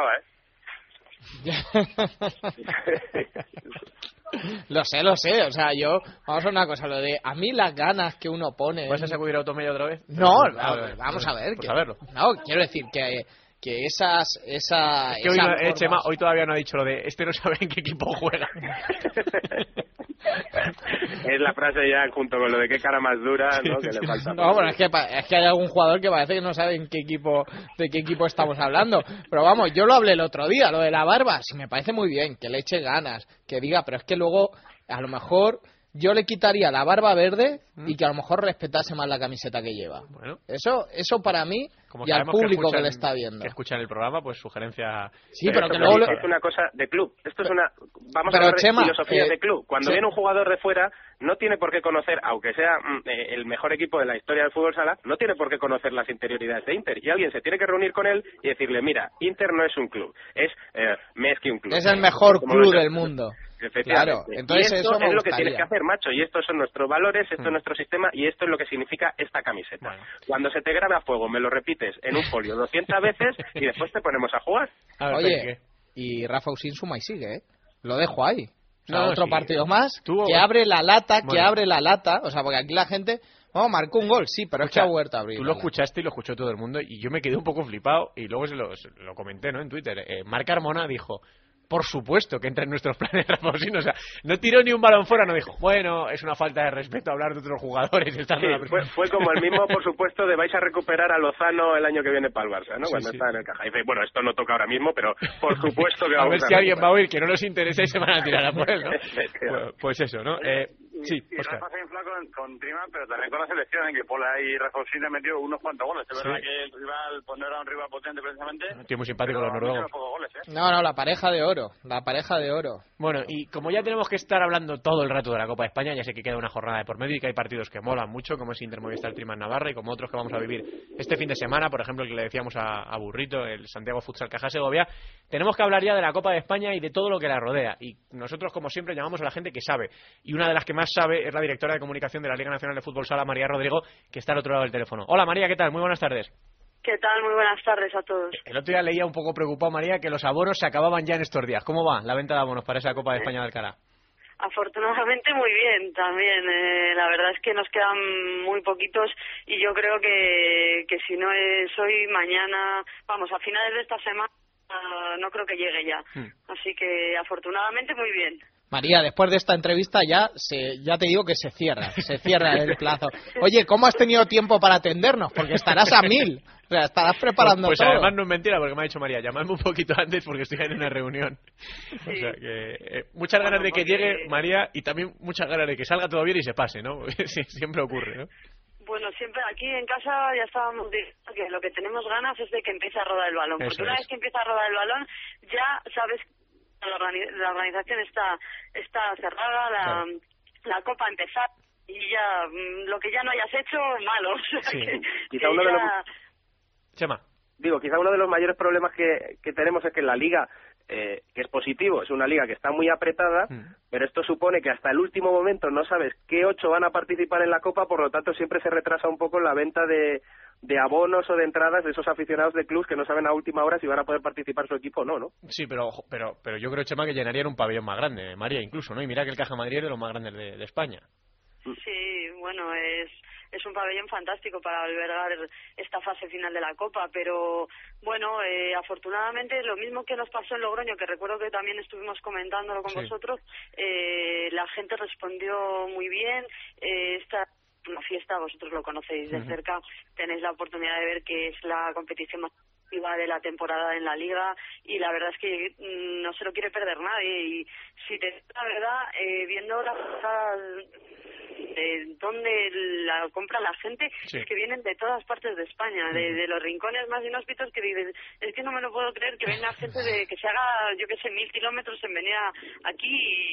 llevaba, Lo sé, o sea, yo, vamos a una cosa, lo de a mí las ganas que uno pone... ¿Vas a sacudir a Tomella otra vez? No, vamos a ver. Pues a verlo. No, quiero decir que esa que hoy, Chema, hoy todavía no ha dicho lo de este no sabe en qué equipo juega. Es la frase ya junto con lo de qué cara más dura, ¿no? Que le falta. No, bueno, es que hay algún jugador que parece que no sabe de qué equipo estamos hablando. Pero vamos, yo lo hablé el otro día, lo de la barba, sí me parece muy bien, que le eche ganas, que diga, pero es que luego a lo mejor yo le quitaría la barba verde y que a lo mejor respetase más la camiseta que lleva. Bueno. Eso para mí, como y al público que le está viendo. Que escuchan el programa, pues sugerencia... Sí, pero que luego... Es una cosa de club. Esto es una... Vamos a hablar de filosofía de club. Cuando viene un jugador de fuera, no tiene por qué conocer, aunque sea el mejor equipo de la historia del fútbol sala, no tiene por qué conocer las interioridades de Inter. Y alguien se tiene que reunir con él y decirle, mira, Inter no es un club, es Meski un club. Es el mejor club del mundo. Claro, entonces y esto eso es lo que tienes que hacer, macho, y estos son nuestros valores, esto es nuestro sistema y esto es lo que significa esta camiseta. Bueno. Cuando se te grabe a fuego, me lo repites en un folio 200 veces y después te ponemos a jugar. Oye, y Rafa Usín suma y sigue, ¿eh? Lo dejo ahí. O sea, otro partido más, que abre la lata, o sea, porque aquí la gente... marcó un gol, sí, pero es que ha vuelto a abrir. Tú lo escuchaste y lo escuchó todo el mundo y yo me quedé un poco flipado y luego se lo comenté, ¿no?, en Twitter. Marc Carmona dijo... Por supuesto que entra en nuestros planes Rafa Usín, o sea, no tiró ni un balón fuera, no dijo, bueno, es una falta de respeto hablar de otros jugadores. Fue como el mismo, por supuesto, de vais a recuperar a Lozano el año que viene para el Barça, ¿no? Cuando está en el Caja. Y dice, bueno, esto no toca ahora mismo, pero por supuesto que vamos a ver si alguien va a oír que no nos interesa y se van a tirar a por él, ¿no? Pues eso, ¿no? Sí, y Rafa se infla con Trima, pero también con la selección, en que Pola y Rafa Usín han metido unos cuantos goles. Es verdad que el rival, pues no era un rival potente precisamente. Tío muy simpático los noruegos. No, la pareja de oro. Bueno, y como ya tenemos que estar hablando todo el rato de la Copa de España, ya sé que queda una jornada de por medio y que hay partidos que molan mucho, como es Inter Movistar Trima en Navarra y como otros que vamos a vivir este fin de semana, por ejemplo el que le decíamos a Burrito, el Santiago Futsal Caja Segovia. Tenemos que hablar ya de la Copa de España y de todo lo que la rodea, y nosotros como siempre llamamos a la gente que sabe, y una de las que más sabe es la directora de comunicación de la Liga Nacional de Fútbol Sala, María Rodrigo, que está al otro lado del teléfono. Hola María, ¿qué tal? Muy buenas tardes. ¿Qué tal? Muy buenas tardes a todos. El otro día leía un poco preocupado, María, que los abonos se acababan ya en estos días. ¿Cómo va la venta de abonos para esa Copa de España de Alcalá? Afortunadamente muy bien también. La verdad es que nos quedan muy poquitos y yo creo que si no es hoy, mañana, vamos, a finales de esta semana no creo que llegue ya. Así que afortunadamente muy bien. María, después de esta entrevista ya te digo que se cierra el plazo. Oye, ¿cómo has tenido tiempo para atendernos? Porque estarás a 1000, o sea, estarás preparando pues todo. Pues además no es mentira, porque me ha dicho María, llamadme un poquito antes porque estoy en una reunión. Sí. O sea que muchas ganas de que llegue María y también muchas ganas de que salga todo bien y se pase, ¿no? Sí, siempre ocurre, ¿no? Bueno, siempre aquí en casa ya estábamos diciendo que lo que tenemos ganas es de que empiece a rodar el balón, porque una vez que empieza a rodar el balón ya sabes la organización está cerrada, la Copa a empezar y ya lo que ya no hayas hecho, malo. O sea, quizá uno de los... Chema. Quizá uno de los mayores problemas que tenemos es que en la liga, que es positivo, es una liga que está muy apretada, pero esto supone que hasta el último momento no sabes qué 8 van a participar en la Copa, por lo tanto siempre se retrasa un poco la venta de abonos o de entradas de esos aficionados de clubs que no saben a última hora si van a poder participar su equipo o no, ¿no? Sí, pero yo creo, Chema, que llenarían un pabellón más grande, María, incluso, ¿no? Y mira que el Caja Madrid es de los más grandes de España. Sí, bueno, es un pabellón fantástico para albergar esta fase final de la Copa, pero bueno, afortunadamente lo mismo que nos pasó en Logroño, que recuerdo que también estuvimos comentándolo con vosotros, la gente respondió muy bien. Una fiesta, vosotros lo conocéis de cerca, tenéis la oportunidad de ver que es la competición más activa de la temporada en la liga y la verdad es que no se lo quiere perder nadie. Y si te digo la verdad, viendo las cosas de dónde la compra la gente, es que vienen de todas partes de España, de los rincones más inhóspitos, que dicen, es que no me lo puedo creer que venga gente de que se haga, yo que sé, 1000 kilómetros en venir aquí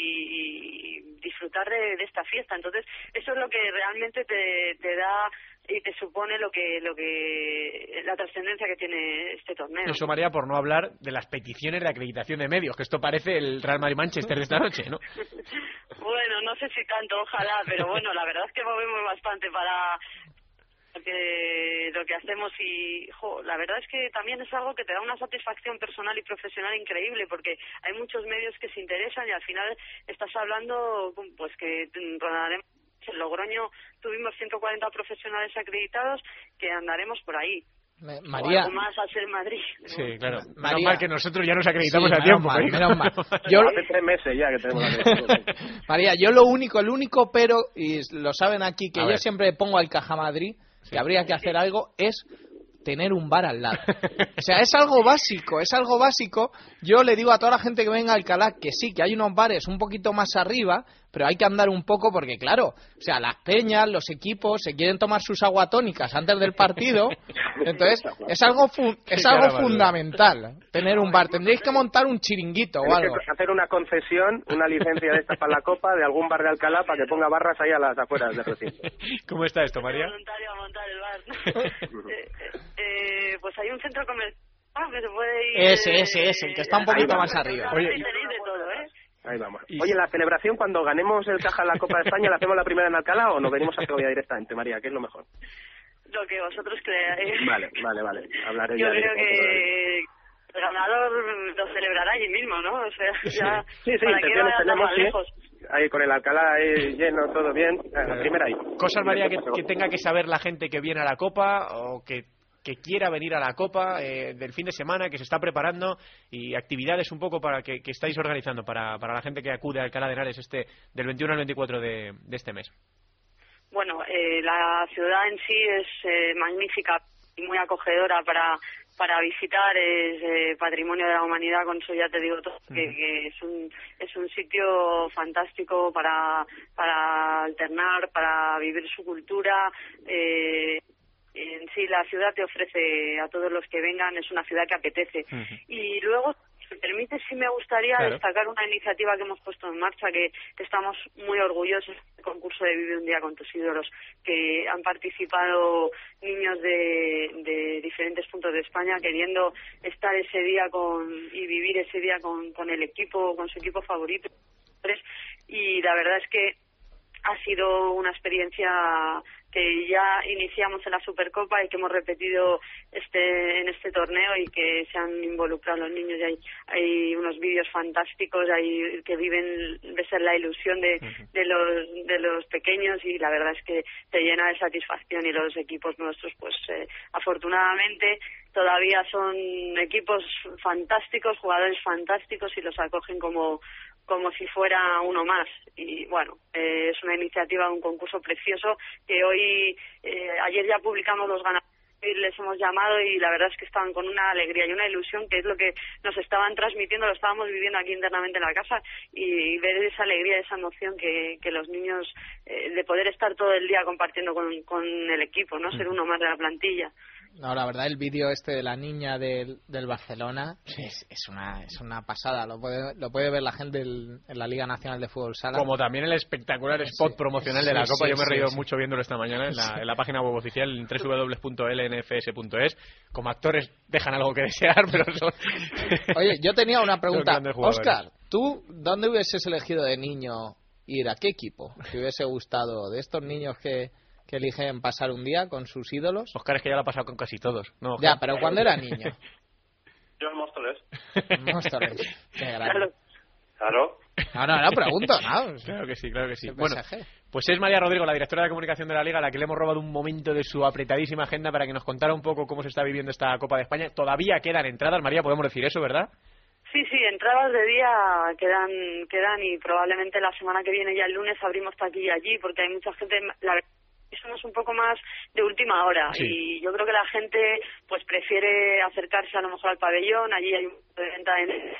y disfrutar de esta fiesta. Entonces eso es lo que realmente te da y te supone lo que la trascendencia que tiene este torneo. Eso, María, por no hablar de las peticiones de acreditación de medios, que esto parece el Real Madrid-Manchester de esta noche, ¿no? Bueno, no sé si tanto, ojalá, pero bueno, la verdad es que movemos bastante para lo que hacemos y la verdad es que también es algo que te da una satisfacción personal y profesional increíble, porque hay muchos medios que se interesan y al final estás hablando pues que rodaremos. En Logroño tuvimos 140 profesionales acreditados, que andaremos por ahí. María, o algo más al ser Madrid, ¿no? Sí, claro. Menos mal que nosotros ya nos acreditamos a tiempo. Menos mal. Hace 3 meses ya que tenemos la acreditación. María, yo el único pero, y lo saben aquí, que yo siempre pongo al Caja Madrid, que habría que hacer algo, es tener un bar al lado. O sea, es algo básico. Yo le digo a toda la gente que venga a Alcalá que sí, que hay unos bares un poquito más arriba, pero hay que andar un poco porque, claro, o sea, las peñas, los equipos se quieren tomar sus aguatónicas antes del partido, entonces es algo fundamental tener un bar. Tendréis que montar un chiringuito o algo. Hacer una concesión, una licencia de esta para la Copa de algún bar de Alcalá para que ponga barras ahí a las afueras del recinto. ¿Cómo está esto, María? Voluntario a montar el bar. Pues hay un centro comercial que se puede ir... Ese, el que está un poquito más arriba. Oye, tenéis de todo, ¿eh? Ahí vamos. Oye, la celebración cuando ganemos el Caja en la Copa de España, ¿la hacemos la primera en Alcalá o nos venimos a Segovia directamente, María? ¿Qué es lo mejor? Lo que vosotros creáis. Vale. Hablaré Yo ya creo que el ganador lo celebrará allí mismo, ¿no? O sea, ya... Sí, ¿para qué vaya tenemos tan lejos? Ahí con el Alcalá ahí lleno, todo bien. La primera ahí. Cosas, María, que tenga que saber la gente que viene a la Copa o que quiera venir a la Copa del fin de semana, que se está preparando, y actividades un poco para que estáis organizando para la gente que acude a Alcalá de Henares del 21 al 24 de este mes. Bueno, la ciudad en sí es magnífica y muy acogedora para visitar, es patrimonio de la humanidad, con eso ya te digo todo, que es un sitio fantástico para alternar, para vivir su cultura. En sí, la ciudad te ofrece a todos los que vengan, es una ciudad que apetece. Y luego, si me permite, sí me gustaría destacar una iniciativa que hemos puesto en marcha, que estamos muy orgullosos del concurso de Vive un Día con tus ídolos, que han participado niños de diferentes puntos de España queriendo estar ese día y vivir ese día con el equipo, con su equipo favorito. Y la verdad es que ha sido una experiencia que ya iniciamos en la Supercopa y que hemos repetido en este torneo, y que se han involucrado los niños, y hay unos vídeos fantásticos ahí que viven de ser la ilusión de los pequeños, y la verdad es que te llena de satisfacción. Y los equipos nuestros, pues afortunadamente todavía son equipos fantásticos, jugadores fantásticos, y los acogen como si fuera uno más. Y bueno, es una iniciativa, un concurso precioso que hoy, ayer ya publicamos los ganadores y les hemos llamado, y la verdad es que estaban con una alegría y una ilusión, que es lo que nos estaban transmitiendo, lo estábamos viviendo aquí internamente en la casa, y ver esa alegría, esa emoción que los niños, de poder estar todo el día compartiendo con el equipo, no ser uno más de la plantilla. No, la verdad, el vídeo de la niña del Barcelona es una pasada. Lo puede ver la gente en la Liga Nacional de Fútbol Sala. Como también el espectacular spot promocional de la Copa. Yo me he reído mucho viéndolo esta mañana en la página web oficial, en www.lnfs.es. Como actores dejan algo que desear, pero son... Oye, yo tenía una pregunta. Óscar, ¿tú dónde hubieses elegido de niño ir? ¿A qué equipo te hubiese gustado? De estos niños que eligen pasar un día con sus ídolos. Oscar es que ya lo ha pasado con casi todos. No, ya, pero cuando era niño. Yo en Móstoles. Móstoles. Qué grande. Claro. No, pregunto, ¿no? Claro que sí. Bueno, pues es María Rodrigo, la directora de comunicación de la Liga, a la que le hemos robado un momento de su apretadísima agenda para que nos contara un poco cómo se está viviendo esta Copa de España. Todavía quedan entradas, María, podemos decir eso, ¿verdad? Sí, entradas de día quedan, y probablemente la semana que viene, ya el lunes, abrimos taquilla allí, porque hay mucha gente... Somos un poco más de última hora, y yo creo que la gente pues prefiere acercarse a lo mejor al pabellón. Allí hay un punto de venta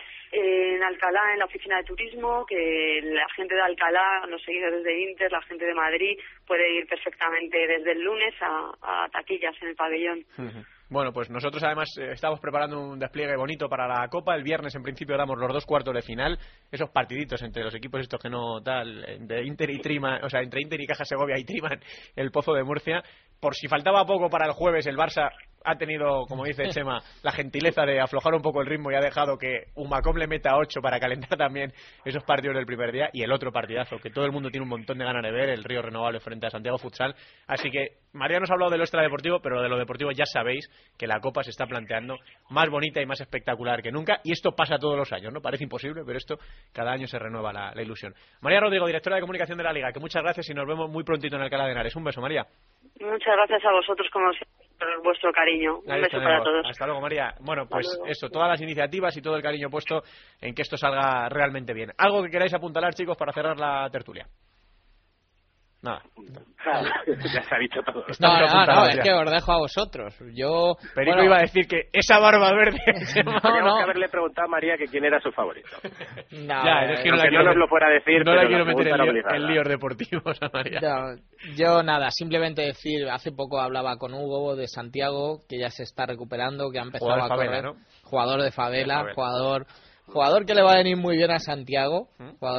en Alcalá, en la oficina de turismo, que la gente de Alcalá, los seguidores de Inter, la gente de Madrid, puede ir perfectamente desde el lunes a taquillas en el pabellón. Bueno, pues nosotros además estamos preparando un despliegue bonito para la Copa. El viernes en principio damos los 2 cuartos de final, esos partiditos entre los equipos estos que no tal, de Inter y Triman, o sea, entre Inter y Caja Segovia y Triman, el Pozo de Murcia. Por si faltaba poco para el jueves, el Barça ha tenido, como dice Chema, la gentileza de aflojar un poco el ritmo y ha dejado que Humacom le meta 8 para calentar también esos partidos del primer día, y el otro partidazo que todo el mundo tiene un montón de ganas de ver, el Río Renovable frente a Santiago Futsal. Así que María nos ha hablado de lo extradeportivo, pero de lo deportivo ya sabéis que la Copa se está planteando más bonita y más espectacular que nunca, y esto pasa todos los años, ¿no? Parece imposible, pero esto cada año se renueva la ilusión. María Rodrigo, directora de comunicación de la Liga, que muchas gracias y nos vemos muy prontito en Alcalá de Henares. Un beso, María. Muchas gracias a vosotros, como siempre, por vuestro cariño. Un beso para todos. Hasta luego, María. Bueno, pues eso, todas las iniciativas y todo el cariño puesto en que esto salga realmente bien. ¿Algo que queráis apuntalar, chicos, para cerrar la tertulia? Nada. Ya se ha dicho todo. No, es que os dejo a vosotros. Perico iba a decir que esa barba verde... Teníamos que haberle preguntado a María que quién era su favorito. Es que no nos lo fuera a decir, no pero la quiero meter en líos deportivos a María. Yo nada, simplemente decir, hace poco hablaba con Hugo de Santiago, que ya se está recuperando, que ha empezado a correr. ¿No? Jugador de favela, jugador que le va a venir muy bien a Santiago,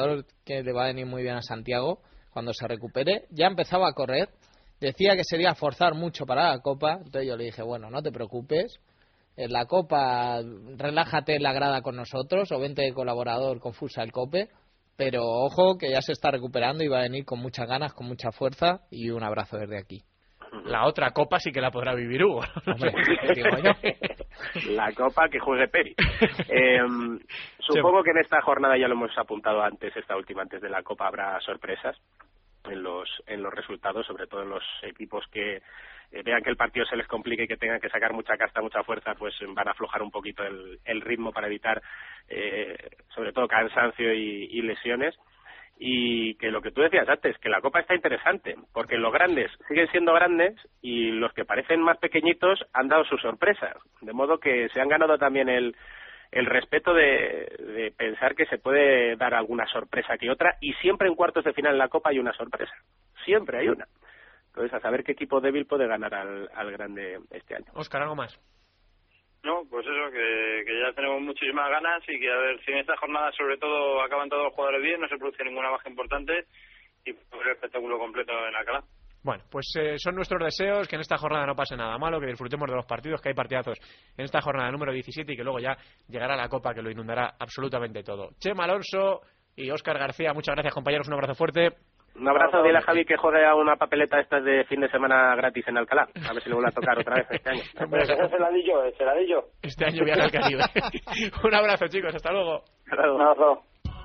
cuando se recupere. Ya empezaba a correr, decía que sería forzar mucho para la Copa, entonces yo le dije, bueno, no te preocupes, en la Copa relájate en la grada con nosotros o vente de colaborador con Futsal Cope, pero ojo que ya se está recuperando y va a venir con muchas ganas, con mucha fuerza, y un abrazo desde aquí. La otra Copa sí que la podrá vivir Hugo. Hombre, digo yo. La Copa que juegue Peri. Supongo que en esta jornada, ya lo hemos apuntado antes, esta última antes de la Copa, habrá sorpresas en los resultados, sobre todo en los equipos que vean que el partido se les complique y que tengan que sacar mucha casta, mucha fuerza, pues van a aflojar un poquito el ritmo para evitar sobre todo cansancio y lesiones. Y que lo que tú decías antes, que la Copa está interesante, porque los grandes siguen siendo grandes y los que parecen más pequeñitos han dado sus sorpresas, de modo que se han ganado también el respeto de pensar que se puede dar alguna sorpresa que otra, y siempre en cuartos de final en la Copa hay una sorpresa, siempre hay una. Entonces, a saber qué equipo débil puede ganar al grande este año. Óscar, ¿algo más? No, pues eso, que ya tenemos muchísimas ganas y que a ver si en esta jornada sobre todo acaban todos los jugadores bien, no se produce ninguna baja importante y pues el espectáculo completo en Alcalá. Bueno, pues son nuestros deseos, que en esta jornada no pase nada malo, que disfrutemos de los partidos, que hay partidazos en esta jornada número 17 y que luego ya llegará la Copa que lo inundará absolutamente todo. Chema Alonso y Óscar García, muchas gracias, compañeros, un abrazo fuerte. Un abrazo, dile a Javi que juegue a una papeleta estas de fin de semana gratis en Alcalá. A ver si le vuelve a tocar otra vez este año. Se la di yo. Este año viaja al Caribe. Un abrazo, chicos, hasta luego. Un abrazo.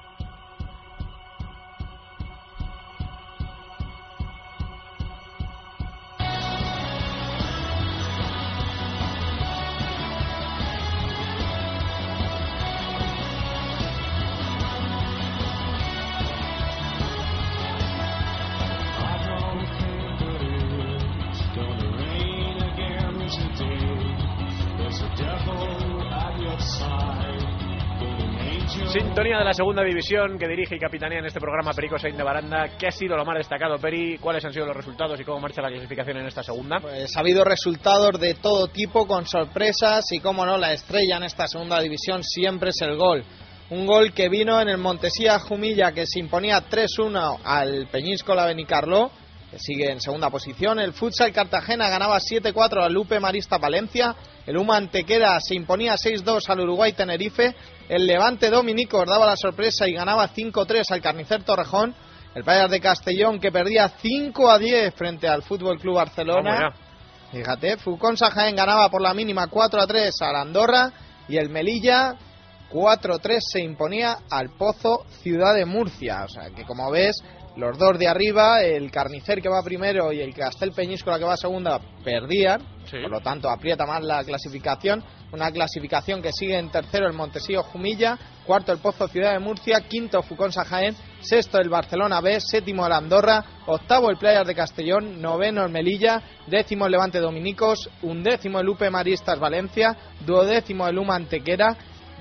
Sintonía de la segunda división que dirige y capitanea en este programa Perico Sainz de Baranda. ¿Qué ha sido lo más destacado, Peri? ¿Cuáles han sido los resultados y cómo marcha la clasificación en esta segunda? Pues ha habido resultados de todo tipo, con sorpresas, y cómo no, la estrella en esta segunda división siempre es el gol. Un gol que vino en el Montesía Jumilla, que se imponía 3-1 al Peñíscola Benicarló, que sigue en segunda posición. El Futsal Cartagena ganaba 7-4 al Lupe Marista Palencia. El UMA Antequera se imponía 6-2 al Uruguay Tenerife. El Levante Dominicos daba la sorpresa y ganaba 5-3 al Carnicer Torrejón. El Playas de Castellón, que perdía 5-10 frente al Fútbol Club Barcelona. Fíjate, Fuconsa Jaén ganaba por la mínima 4-3 al Andorra. Y el Melilla 4-3 se imponía al Pozo Ciudad de Murcia. O sea que, como ves, los dos de arriba, el Carnicer que va primero y el Castel Peñíscola que va segunda, perdían. Sí. Por lo tanto, aprieta más la clasificación. Una clasificación que sigue en tercero el Montesío Jumilla, cuarto el Pozo Ciudad de Murcia, quinto Fuconsa Jaén, sexto el Barcelona B, séptimo el Andorra, octavo el Playas de Castellón, noveno el Melilla, décimo el Levante Dominicos, undécimo el Lupe Maristas Valencia, duodécimo el UMA Antequera,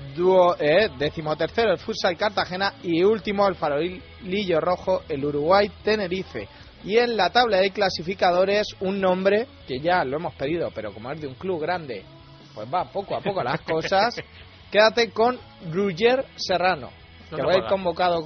décimo tercero el Futsal Cartagena y último el Farolillo Rojo, el Uruguay Tenerife. Y en la tabla de clasificadores, un nombre que ya lo hemos pedido, pero como es de un club grande, pues va poco a poco las cosas. Quédate con Roger Serrano, que va a ir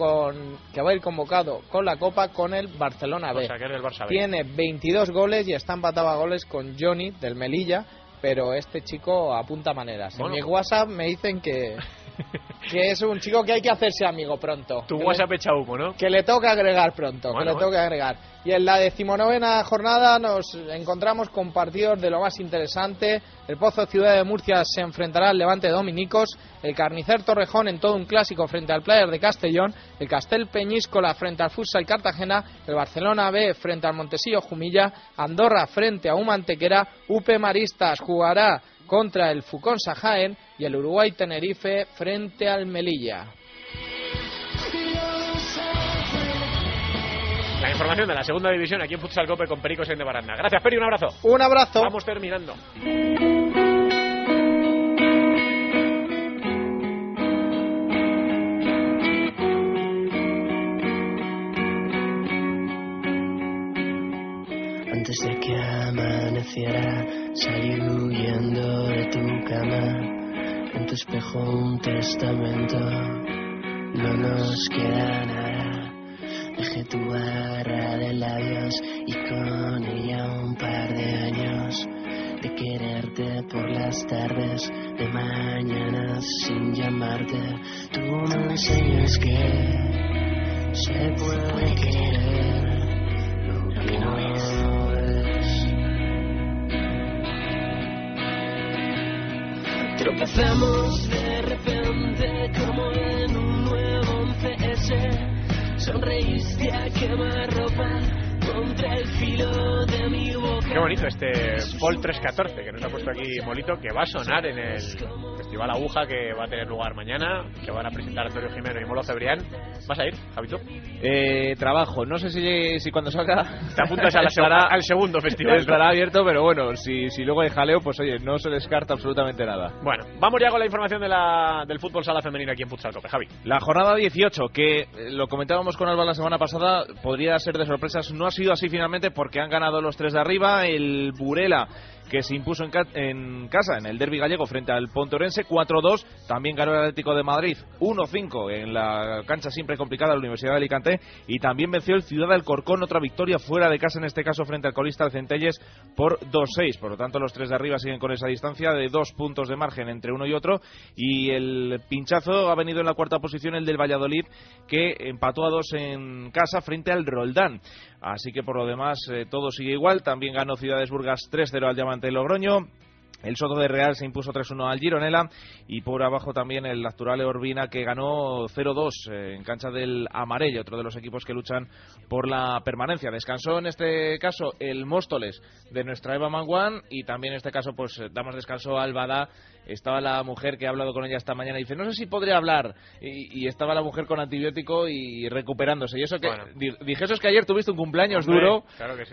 convocado con la Copa con el Barcelona B. O sea, que es el Barça B. Tiene 22 goles y está empatado a goles con Johnny del Melilla, pero este chico apunta maneras. Bueno, en mi WhatsApp me dicen que es un chico que hay que hacerse amigo pronto. Tu WhatsApp echa humo, ¿no? Que le toca agregar pronto, Y en la 19ª jornada nos encontramos con partidos de lo más interesante. El Pozo Ciudad de Murcia se enfrentará al Levante Dominicos, el Carnicer Torrejón en todo un clásico frente al Playas de Castellón, el Castel Peñíscola frente al Futsal Cartagena, el Barcelona B frente al Montesío Jumilla, Andorra frente a UMA Antequera, UP Maristas jugará contra el Fuconsa Jaén y el Uruguay Tenerife frente al Melilla. La información de la segunda división aquí en Futsal Cope con Perico Sen de Baranda. Gracias, Peri, un abrazo. Un abrazo. Vamos terminando. Antes de que amaneciera, salí huyendo de tu cama. En tu espejo un testamento, no nos queda nada. Dejé tu barra de labios y con ella un par de años de quererte por las tardes, de mañana sin llamarte. Tú me enseñas que se puede querer lo que no es. Tropezamos de repente como en un nuevo 11S. Sonreíste a quemarropa contra el filo de mi boca. Qué bonito este Pol 314 que nos ha puesto aquí Molito, que va a sonar en el Festival Aguja que va a tener lugar mañana, que van a presentar Antonio Jimeno y Molo Cebrián. ¿Vas a ir, Javito? Trabajo, no sé si cuando salga te apuntas al segundo festival. Estará abierto, pero bueno, si luego hay jaleo, pues oye, no se descarta absolutamente nada. Bueno, vamos ya con la información del fútbol sala femenino aquí en Futsal Cope. Javi. La jornada 18, que lo comentábamos con Alba la semana pasada, podría ser de sorpresas, no ha sido así finalmente porque han ganado los 3 de arriba. El Burela, que se impuso en casa en el derbi gallego frente al Ponteorense 4-2, también ganó el Atlético de Madrid 1-5 en la cancha siempre complicada de la Universidad de Alicante, y también venció el Ciudad del Corcón, otra victoria fuera de casa en este caso frente al colista el Centelles por 2-6. Por lo tanto los 3 de arriba siguen con esa distancia de 2 puntos de margen entre uno y otro, y el pinchazo ha venido en la cuarta posición el del Valladolid, que empató a 2 en casa frente al Roldán. Así que por lo demás todo sigue igual. También ganó Ciudades Burgas 3-0 al Diamante de Logroño. El Soto de Real se impuso 3-1 al Gironella, y por abajo también el Naturale Urbina, que ganó 0-2 en cancha del Amarella, otro de los equipos que luchan por la permanencia. Descansó en este caso el Móstoles de nuestra Eva Manguán, y también en este caso pues damos descanso al Badá. Estaba la mujer que ha hablado con ella esta mañana y dice, no sé si podría hablar, y estaba la mujer con antibiótico y recuperándose. Y eso que, bueno, dije, eso es que ayer tuviste un cumpleaños duro. Claro que sí.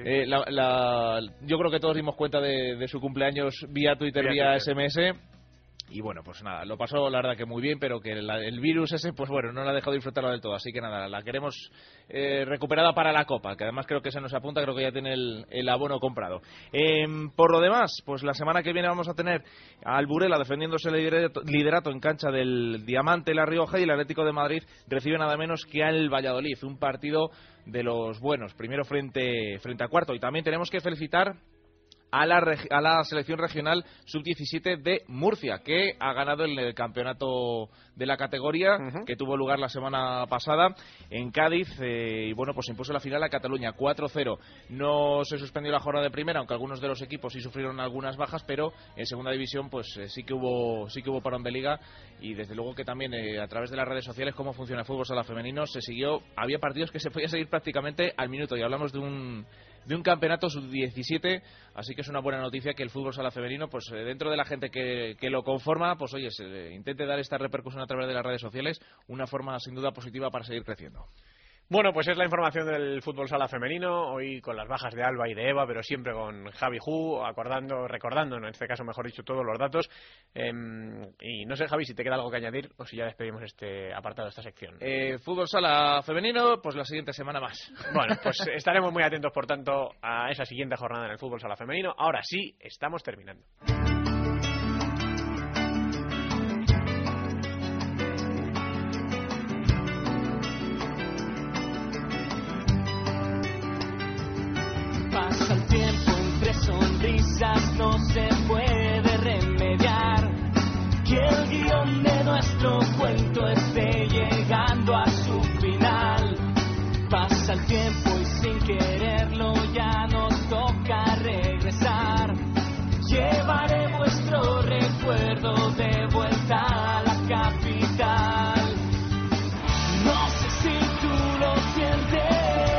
Yo creo que todos dimos cuenta de su cumpleaños vía Twitter, vía SMS. Y bueno, pues nada, lo pasó la verdad que muy bien, pero que el virus ese, pues bueno, no la ha dejado disfrutarla del todo. Así que nada, la queremos recuperada para la Copa, que además creo que se nos apunta, creo que ya tiene el abono comprado. Por lo demás, pues la semana que viene vamos a tener al Burela defendiéndose el liderato en cancha del Diamante La Rioja, y el Atlético de Madrid recibe nada menos que al Valladolid. Un partido de los buenos, primero frente a cuarto. Y también tenemos que felicitar a la selección regional sub-17 de Murcia, que ha ganado el campeonato de la categoría, que tuvo lugar la semana pasada en Cádiz, y bueno, pues impuso la final a Cataluña 4-0. No se suspendió la jornada de primera, aunque algunos de los equipos sí sufrieron algunas bajas, pero en segunda división pues sí que hubo parón de liga, y desde luego que también a través de las redes sociales, cómo funciona el fútbol sala femenino, se siguió. Había partidos que se podían seguir prácticamente al minuto, y hablamos de un campeonato sub-17, así que es una buena noticia que el fútbol sala femenino, pues dentro de la gente que lo conforma, pues oye, se intente dar esta repercusión a través de las redes sociales, una forma sin duda positiva para seguir creciendo. Bueno, pues es la información del fútbol sala femenino, hoy con las bajas de Alba y de Eva, pero siempre con Javi Ju, recordando, en este caso mejor dicho, todos los datos. Y no sé, Javi, si te queda algo que añadir o si ya despedimos este apartado, esta sección. Fútbol sala femenino, pues la siguiente semana más. Bueno, pues estaremos muy atentos, por tanto, a esa siguiente jornada en el fútbol sala femenino. Ahora sí, estamos terminando. Pasa el tiempo entre sonrisas, no se puede remediar que el guión de nuestro cuento esté llegando a su final. Pasa el tiempo y sin quererlo ya nos toca regresar. Llevaré vuestro recuerdo de vuelta a la capital. No sé si tú lo sientes,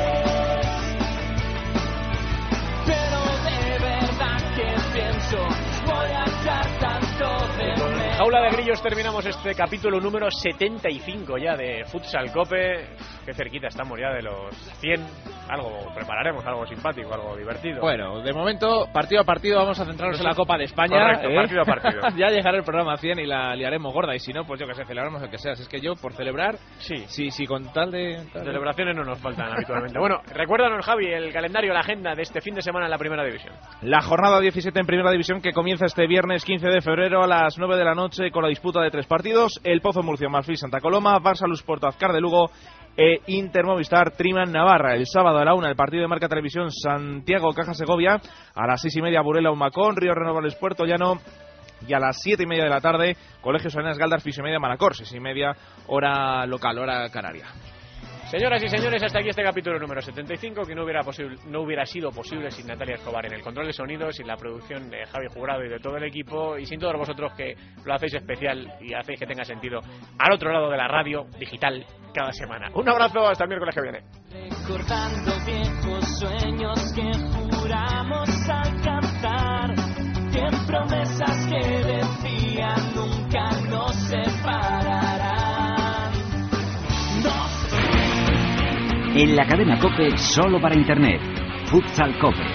voy a echar tanto de menos. Jaula de Grillos terminamos este capítulo número 75 ya de Futsal Cope. qué cerquita estamos ya de los 100. Prepararemos algo simpático, algo divertido. Bueno, de momento, partido a partido, vamos a centrarnos en la Copa de España. Correcto, partido a partido. Ya llegará el programa 100 y la liaremos gorda, y si no, pues yo que sé, celebramos el que sea. Es que yo, por celebrar, sí, con tal de... Celebraciones no nos faltan habitualmente. Bueno, recuérdanos, Javi, el calendario, la agenda de este fin de semana en la Primera División. La jornada 17 en Primera División, que comienza este viernes 15 de febrero a las 9 de la noche con la disputa de 3 partidos. El Pozo Murcia, Marfil Santa Coloma, Barça Luz Porto Azcar de Lugo e Inter Movistar Triman Navarra. El sábado a la 1 el partido de Marca Televisión Santiago Caja Segovia, a las 6:30 Burela Humacón, Río Renovables Puerto Llano, y a las 7:30 de la tarde Colegio Salinas Galdar Fisiomedia Manacor, 6:30 hora local, hora canaria. Señoras y señores, hasta aquí este capítulo número 75, que no hubiera sido posible sin Natalia Escobar en el control de sonido, sin la producción de Javi Jurado y de todo el equipo, y sin todos vosotros que lo hacéis especial y hacéis que tenga sentido al otro lado de la radio digital cada semana. Un abrazo, hasta el miércoles que viene. Recordando viejos sueños que juramos alcanzar, que promesas que decían nunca nos separarán. En la cadena COPE, solo para Internet. Futsal COPE.